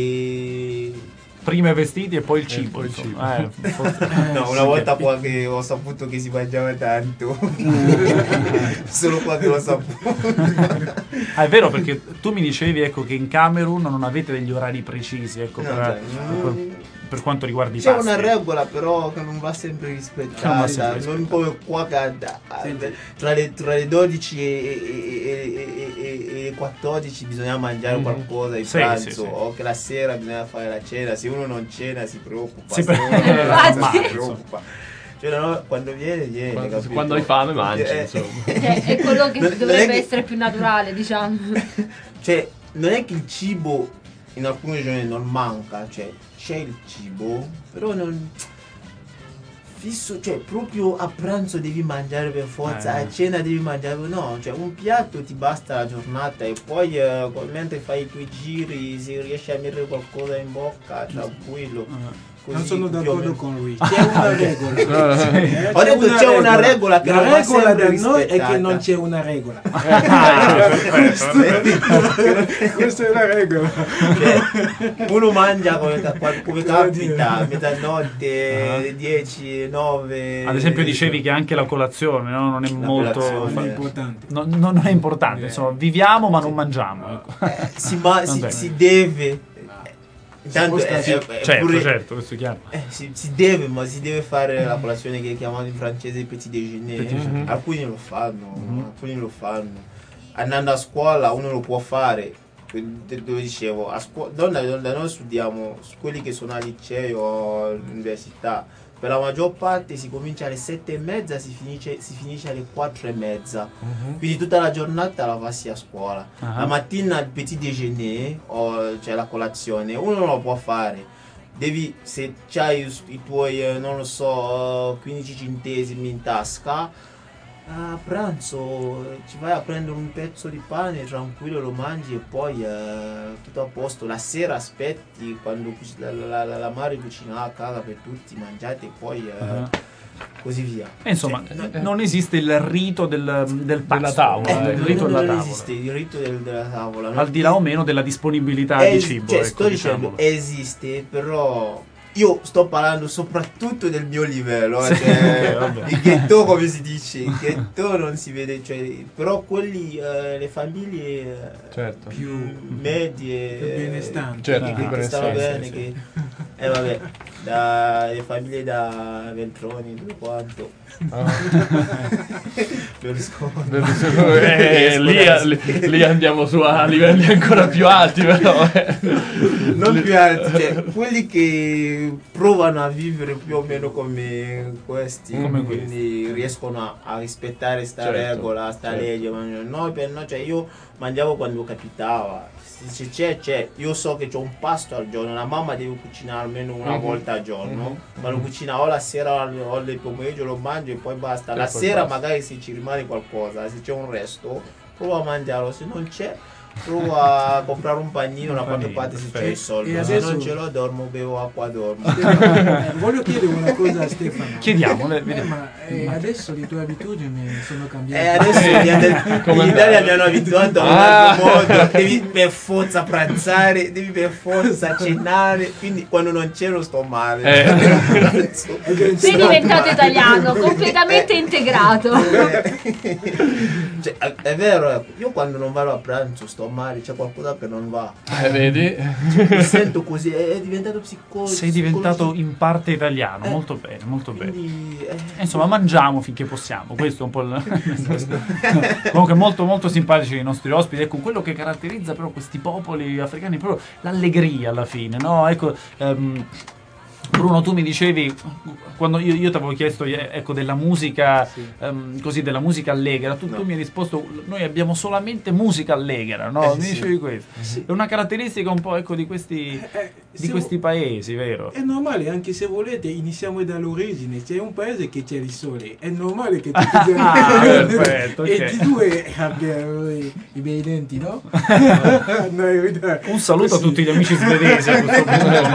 E Prima i vestiti e poi il cibo. poi il insomma. Eh, forse- no, una volta qua che ho saputo che si mangiava tanto, solo qua che l'ho saputo. Ah, è vero, perché tu mi dicevi, ecco, che in Camerun non avete degli orari precisi, ecco, No, per, cioè, per- per quanto riguarda i C'è pasti. una regola però che non va sempre Non va rispettata, sempre non come qua che a- a- tra, le, tra le dodici e, e- e- e- e- e quattordici bisogna mangiare Mhm. qualcosa di Sì, pranzo, sì, sì. o che la sera bisogna fare la cena, se uno non cena si preoccupa, Si se pre- uno non Infatti. mangia si preoccupa. Cioè, no, quando viene viene, Quando, capito? quando hai fame mangi, Eh, insomma. Cioè, è quello che Non- non è dovrebbe che- essere più naturale, diciamo. Cioè, non è che il cibo in alcune regioni non manca, cioè c'è il cibo, però non fisso, cioè proprio a pranzo devi mangiare per forza, Eh. a cena devi mangiare, no, cioè un piatto ti basta la giornata e poi eh, mentre fai i tuoi giri se riesci a mettere qualcosa in bocca, tranquillo. Eh. così Non sono più o d'accordo meno. con lui. C'è una regola. Eh, Ho detto c'è una regola che La non va regola sempre da noi è che rispettata. non c'è una regola. Questa è la regola. Cioè, uno mangia come, ca- come capita, mezzanotte, dieci, nove. Ad esempio dicevi che anche la colazione, no? Non è La molto colazione. È importante. no- no- non è importante, insomma, viviamo ma non mangiamo. Ecco. Eh, si, ma- si, Vabbè. si deve. Intanto può è, stare- è- è Certo, pure- certo, questo è chiaro. eh, si, si deve, ma si deve fare la colazione che chiamano in francese petit déjeuner. Petit déjeuner. Alcuni lo fanno, Mhm. alcuni lo fanno. Andando a scuola uno lo può fare. Dove dicevo, a scuola, da, da, da noi studiamo, quelli che sono al liceo o all'università, per la maggior parte si comincia alle sette e mezza, si finisce, si finisce alle quattro e mezza. Quindi tutta la giornata la passi a scuola. Ah. La mattina il petit déjeuner, o cioè la colazione, uno non lo può fare. Devi, se hai i, i tuoi, eh, non lo so, quindici centesimi in tasca, a pranzo eh, ci vai a prendere un pezzo di pane tranquillo, lo mangi e poi eh, tutto a posto. La sera aspetti quando cuc- la, la, la, la madre cucina a casa per tutti, mangiate e poi eh, Ah. così via. E insomma, Cioè, no- non esiste il rito del, del pasto, Della tavola, eh, il non, rito non della tavola. esiste il rito del- della tavola. Al di là o meno della disponibilità di Es- cibo. cioè, ecco, sto dicendo, diciamolo. esiste, però io sto parlando soprattutto del mio livello, eh, Sì, cioè, ok, vabbè. il ghetto come si dice, il ghetto non si vede, cioè, però quelli, eh, le famiglie eh, Certo. più medie, più benestanti. Certo, che- più che stanno benestanti, bene, sì, che, eh vabbè, da, le famiglie da Veltroni, tutto quanto. Berlusconi. Eh, lì, lì, lì andiamo su a livelli ancora più alti, però. eh. Non più alti, cioè quelli che provano a vivere più o meno come questi, Come quindi riescono a, a rispettare sta Certo, regola, sta certo. legge. Ma no, per no, cioè io mangiavo quando capitava. Se c'è, c'è, io so che c'ho un pasto al giorno, la mamma deve cucinare almeno una Mhm. volta al giorno, Mhm. ma lo cucina o la sera o nel pomeriggio, lo mangio e poi basta. E La poi sera basta. magari se ci rimane qualcosa, se c'è un resto, provo a mangiarlo, se non c'è provo a comprare un panino, una quattro panino, parte se c'è perfetto. il soldo, E se adesso- non ce l'ho dormo, bevo acqua, dormo. Eh, voglio chiedere una cosa a Stefano. Chiediamole, Eh, vediamo. ma eh, adesso le tue abitudini sono E cambiate. adesso gli ande- Come in Italia mi hanno abituato a un Ah. altro modo, devi per forza pranzare, devi per forza cenare, quindi quando non ceno sto male. Eh. Sei diventato italiano, completamente integrato. Cioè, è- è vero, ecco, io quando non vado a pranzo sto male, c'è qualcosa che non va. Eh, vedi? Mi sento così, è, è diventato psicologico. Sei diventato in parte italiano, molto bene, molto bene. Quindi, eh, E insomma, mangiamo finché possiamo. Questo è un po' il... Comunque molto molto simpatici i nostri ospiti. Ecco, quello che caratterizza però questi popoli africani è proprio l'allegria alla fine, no? Ecco, ehm, Bruno, tu mi dicevi, quando io, io ti avevo chiesto eh, ecco, della musica, ehm, così, della musica allegra, tu, No. tu mi hai risposto, noi abbiamo solamente musica allegra, no? Eh, mi sì, dicevi sì. questo. Sì. È una caratteristica un po' ecco, di questi, Eh, di se questi vo- paesi, vero? È normale, anche se volete, iniziamo dall'origine. C'è un paese che c'è il sole, è normale che tutti i giorni Ah, perfetto, ok. e di due abbiano i, i bei denti, no? No, in verità- Un saluto a così. tutti gli amici svedesi a questo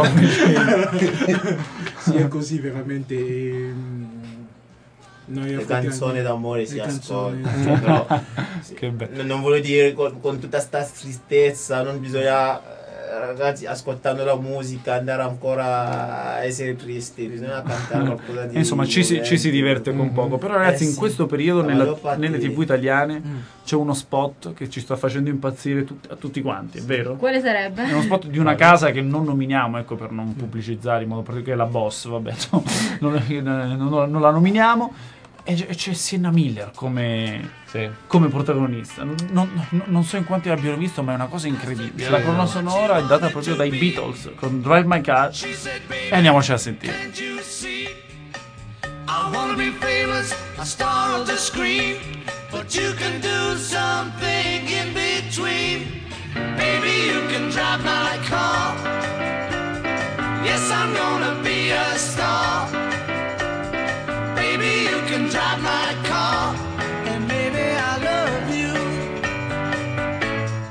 punto. Sì, è così veramente. ehm, noi le africani- canzoni d'amore si le canzoni- ascoltano, però, sì. Che bello. N- non voglio dire con, con tutta sta tristezza, non bisogna, eh, ragazzi, ascoltando la musica, andare ancora a essere tristi, bisogna cantare qualcosa di... E insomma, ci si, ci si diverte con poco. Però, ragazzi, Eh, in sì. questo periodo La nella- maggior parte- nelle tivù italiane Mm. c'è uno spot che ci sta facendo impazzire tut- a tutti quanti, è vero? Quale sarebbe? È uno spot di una casa che non nominiamo, ecco, per non pubblicizzare in modo particolare la Boss, vabbè, insomma, non, non- non la nominiamo. E c'è- c'è Sienna Miller come, Sì. come protagonista. Non, non- non so in quanti l'abbiano visto, ma è una cosa incredibile. La colonna sonora è data proprio dai Beatles con Drive My Car. E andiamoci a sentire. Can't you see? I wanna be famous, a star of the screen, but you can do something in between. Baby, you can drive my car. Yes, I'm gonna be a star. Baby, you can drive my car, and baby, I love you.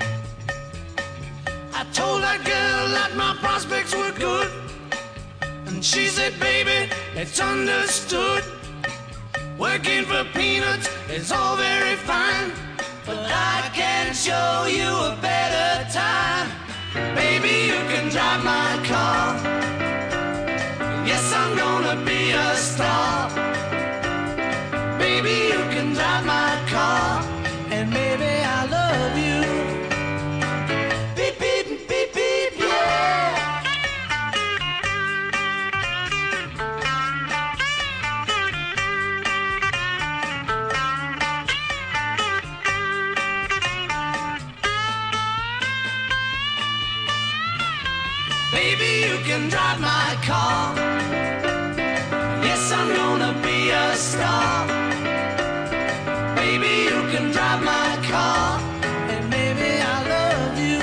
I told that girl that my prospects were good, and And she said, baby, it's understood. Working for peanuts is all very fine, but I can show you a better time. Baby, you can drive my car. Yes, I'm gonna be a star. Baby, you can drive my car. And maybe I love you. Beep, beep, beep, beep, yeah. Baby, you can drive my car. Yes, I'm gonna be a star. Baby, you can drive my car. And maybe I love you.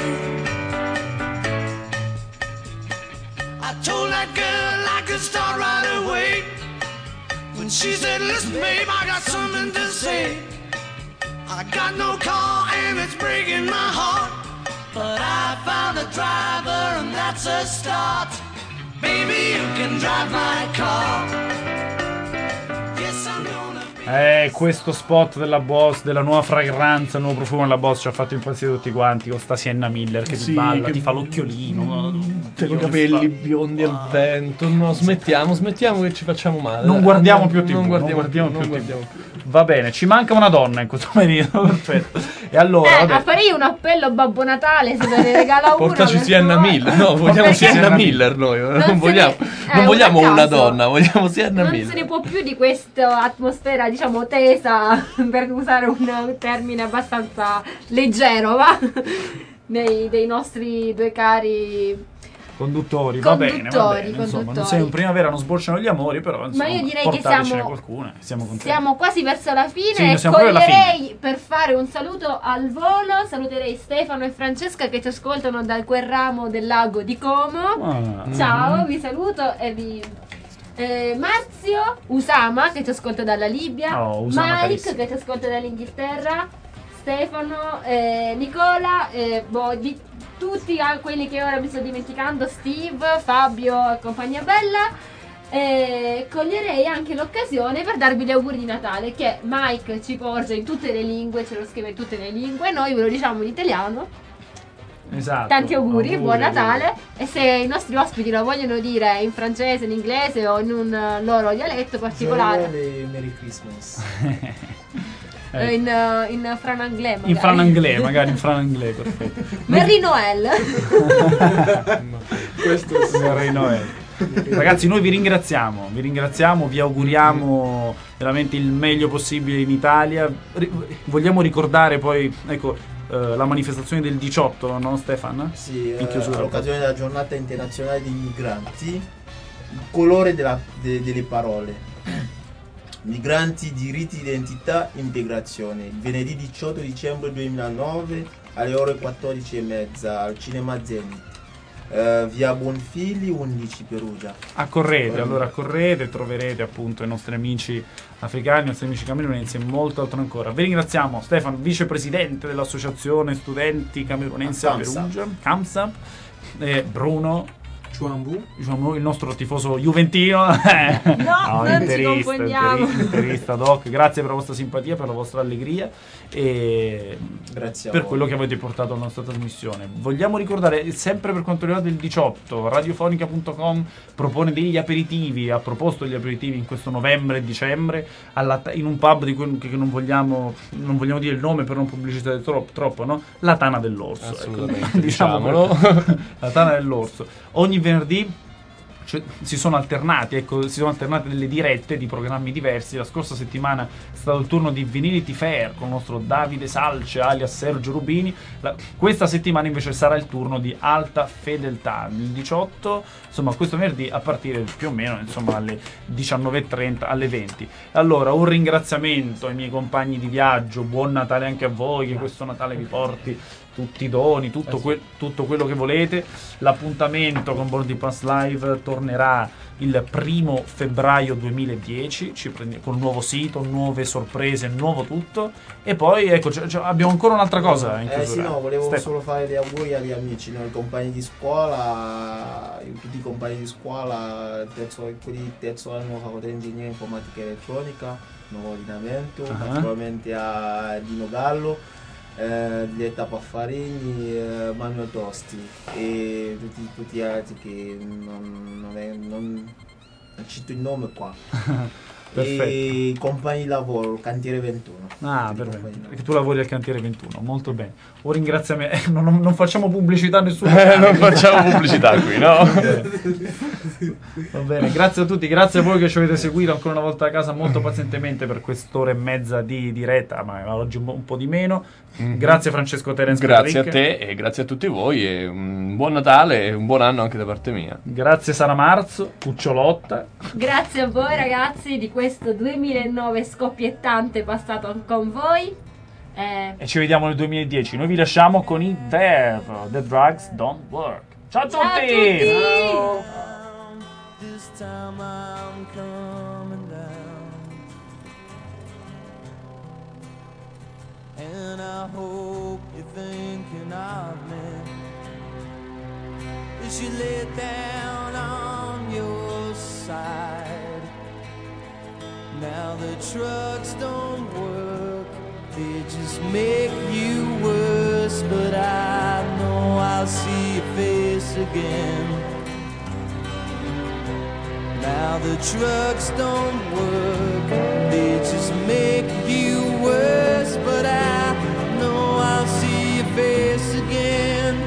I told that girl I could start right away. When she said, listen, babe, I got something to say. I got no car and it's breaking my heart, but I found a driver and that's a start. Baby, you can drive my car. Yes, I'm gonna be... Eh, questo spot della Boss, della nuova fragranza, il nuovo profumo della Boss ci ha fatto impazzire tutti quanti, con sta Sienna Miller che Sì, ti balla, che- ti fa l'occhiolino. C'è i capelli biondi al vento. No, smettiamo, smettiamo che ci facciamo male. Non Dai, guardiamo più T V, non non guardiamo, guardiamo più, più non T V. guardiamo più. Va bene, ci manca una donna in questo periodo, perfetto. E allora, Eh, vabbè, farei un appello a Babbo Natale se te ne regala una. Portaci per Sienna favore. Miller. No, vogliamo Perché Sienna non- Miller noi. Non, se ne- vogliamo, eh, non vogliamo un una caso. donna, vogliamo Sienna Non Miller. se ne può più di questa atmosfera, diciamo, tesa, per usare un termine abbastanza leggero, va? Dei, dei nostri due cari. conduttori, va bene, va Conduttori, bene, insomma, non conduttori. sei in primavera, non sborciano gli amori, però insomma, Ma io direi che portatecene siamo, qualcuna, siamo contenti. siamo quasi verso la fine Sì, e siamo proprio alla coglierei per fare un saluto al volo, saluterei Stefano e Francesca che ci ascoltano da quel ramo del lago di Como. Ah. Ciao, vi saluto e vi... Eh, Marzio, Usama che ci ascolta dalla Libia, Oh, Usama Mike carissimo. che ci ascolta dall'Inghilterra, Stefano, eh, Nicola, eh, boh, di tutti ah, quelli che ora mi sto dimenticando, Steve, Fabio e compagnia bella. Eh, coglierei anche l'occasione per darvi gli auguri di Natale che Mike ci porge in tutte le lingue, ce lo scrive in tutte le lingue, noi ve lo diciamo in italiano. Esatto. Tanti auguri, buon Natale. auguri. E se i nostri ospiti lo vogliono dire in francese, in inglese o in un eh, loro dialetto particolare, Joyeux Merry Christmas. eh, in, eh, in frananglais magari. In frananglais, magari in frananglais, perfetto. Merry Noel. Questo sì. Merry Noel. Ragazzi, noi vi ringraziamo, vi ringraziamo, vi auguriamo veramente il meglio possibile in Italia. Ri- vogliamo ricordare poi, ecco, eh, la manifestazione del diciotto, no Stefan? Sì, In eh, chiusura. all'occasione della giornata internazionale dei migranti, il colore della- de- delle parole. Migranti, diritti, identità, integrazione. Il venerdì diciotto dicembre duemilanove alle ore quattordici e mezza al Cinema Zenith. Eh, via Bonfili undici Perugia. Accorrete, allora accorrete, troverete appunto i nostri amici africani, i nostri amici camerunensi e molto altro ancora. Vi ringraziamo Stefano, vicepresidente dell'Associazione Studenti Camerunensi a Camsa. Perugia, Camsa, e Bruno, Chuambu. diciamo, il nostro tifoso juventino. No, non ci confondiamo. interista, interista, Doc, grazie per la vostra simpatia, per la vostra allegria e Grazie a per voi. quello che avete portato alla nostra trasmissione. Vogliamo ricordare, sempre per quanto riguarda il diciotto, radiofonica punto com propone degli aperitivi, ha proposto degli aperitivi in questo novembre e dicembre alla ta- in un pub di cui che non vogliamo, non vogliamo dire il nome per non pubblicizzare troppo, troppo no? La Tana dell'Orso. Assolutamente, ecco. Diciamolo. diciamolo. La Tana dell'Orso. Ogni venerdì cioè, si sono alternati, ecco, si sono alternate delle dirette di programmi diversi. La scorsa settimana è stato il turno di Vinility Fair con il nostro Davide Salce alias Sergio Rubini. La- questa settimana invece sarà il turno di Alta Fedeltà, il diciotto, insomma questo venerdì a partire più o meno insomma alle diciannove e trenta, alle venti. Allora un ringraziamento ai miei compagni di viaggio, buon Natale anche a voi, che questo Natale vi porti tutti i doni, tutto, Eh sì. que- tutto quello che volete. L'appuntamento con Boarding Pass Live tornerà il primo febbraio duemiladieci, ci prende- con un nuovo sito, nuove sorprese, nuovo tutto. E poi ecco, c- c- abbiamo ancora un'altra cosa in Eh sì, chiusura. no, volevo Stefano. solo fare gli auguri agli amici, no? I compagni di scuola, tutti i compagni di scuola, terzo, quelli di terzo anno facoltà di ingegneria informatica e elettronica, nuovo ordinamento, Ah. naturalmente a Dino Gallo, eh, Diletta Paffarini, eh, Manuel Tosti e tutti, tutti gli altri che non, non, è- non- non cito il nome qua. Perfetto. E i compagni di lavoro, cantiere ventuno. Ah, Tutti i perfetto. compagni di Perché tu lavori al cantiere ventuno, molto bene. Un ringraziamento. non, non- non facciamo pubblicità a nessuno. Eh, non facciamo pubblicità qui, no? Va bene, grazie a tutti, grazie a voi che ci avete seguito ancora una volta a casa molto pazientemente per quest'ora e mezza di diretta, ma oggi un po', un po' di meno. Mhm. Grazie Francesco Terence. Grazie a Pedric. te e grazie a tutti voi e un buon Natale e un buon anno anche da parte mia. Grazie Sara Marzo, Cucciolotta. Grazie a voi ragazzi di questo duemilanove scoppiettante passato con voi. Eh, E ci vediamo nel duemiladieci. Noi vi lasciamo con i Verve, The Drugs Don't Work. Ciao a ciao a tutti! tutti! This time I'm coming down, and I hope you're thinking of me as you lay down on your side. Now the drugs don't work, they just make you worse, but I know I'll see your face again. Now the drugs don't work, they just make you worse, but I know I'll see your face again.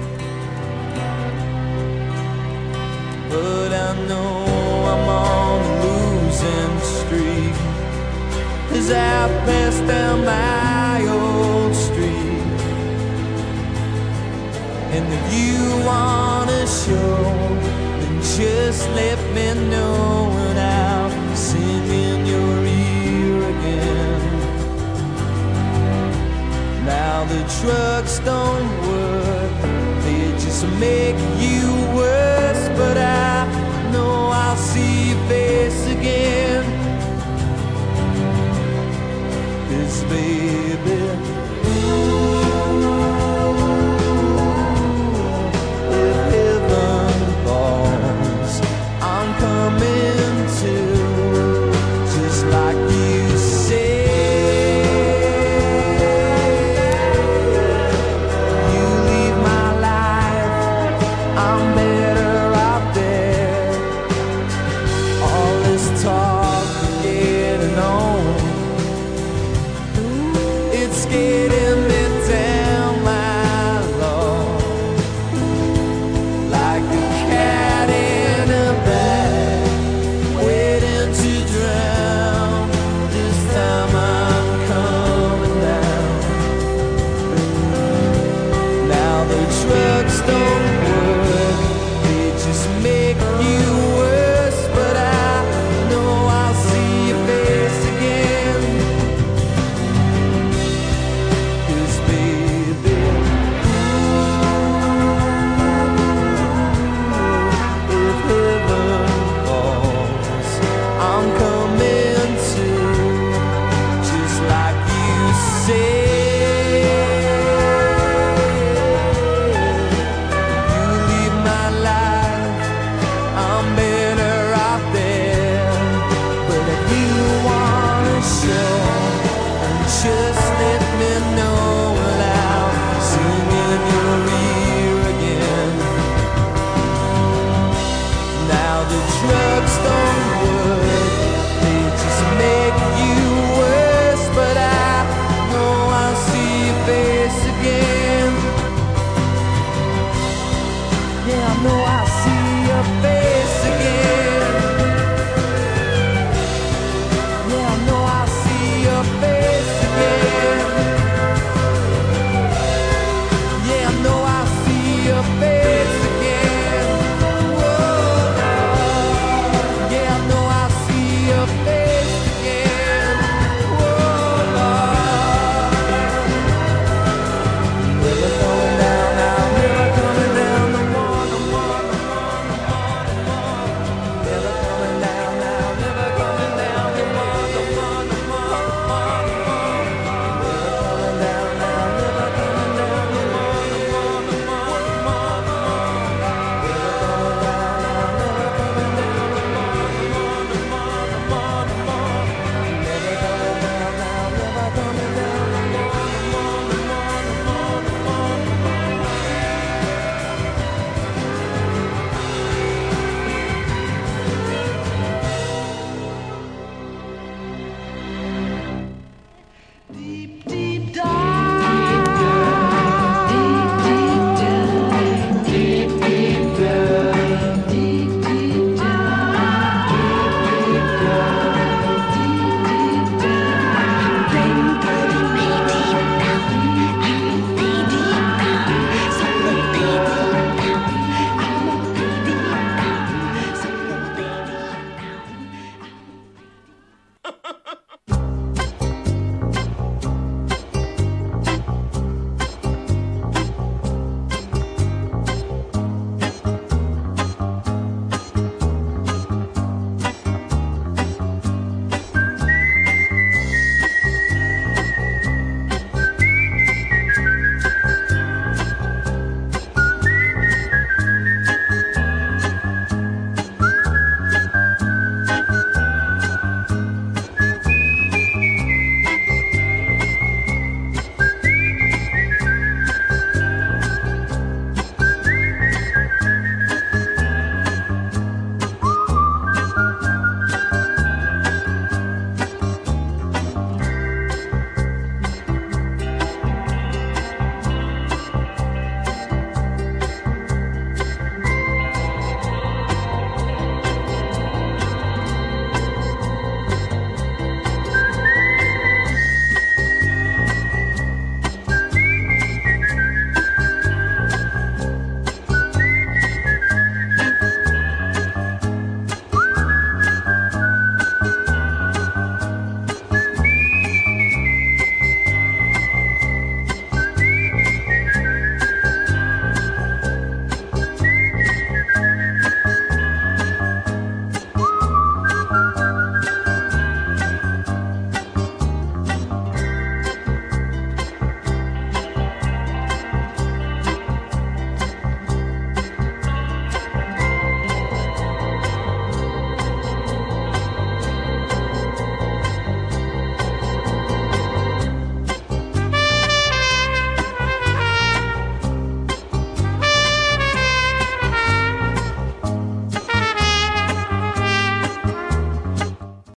But I know I'm on a losing streak as I pass down my old street. And if you wanna show, just let me know.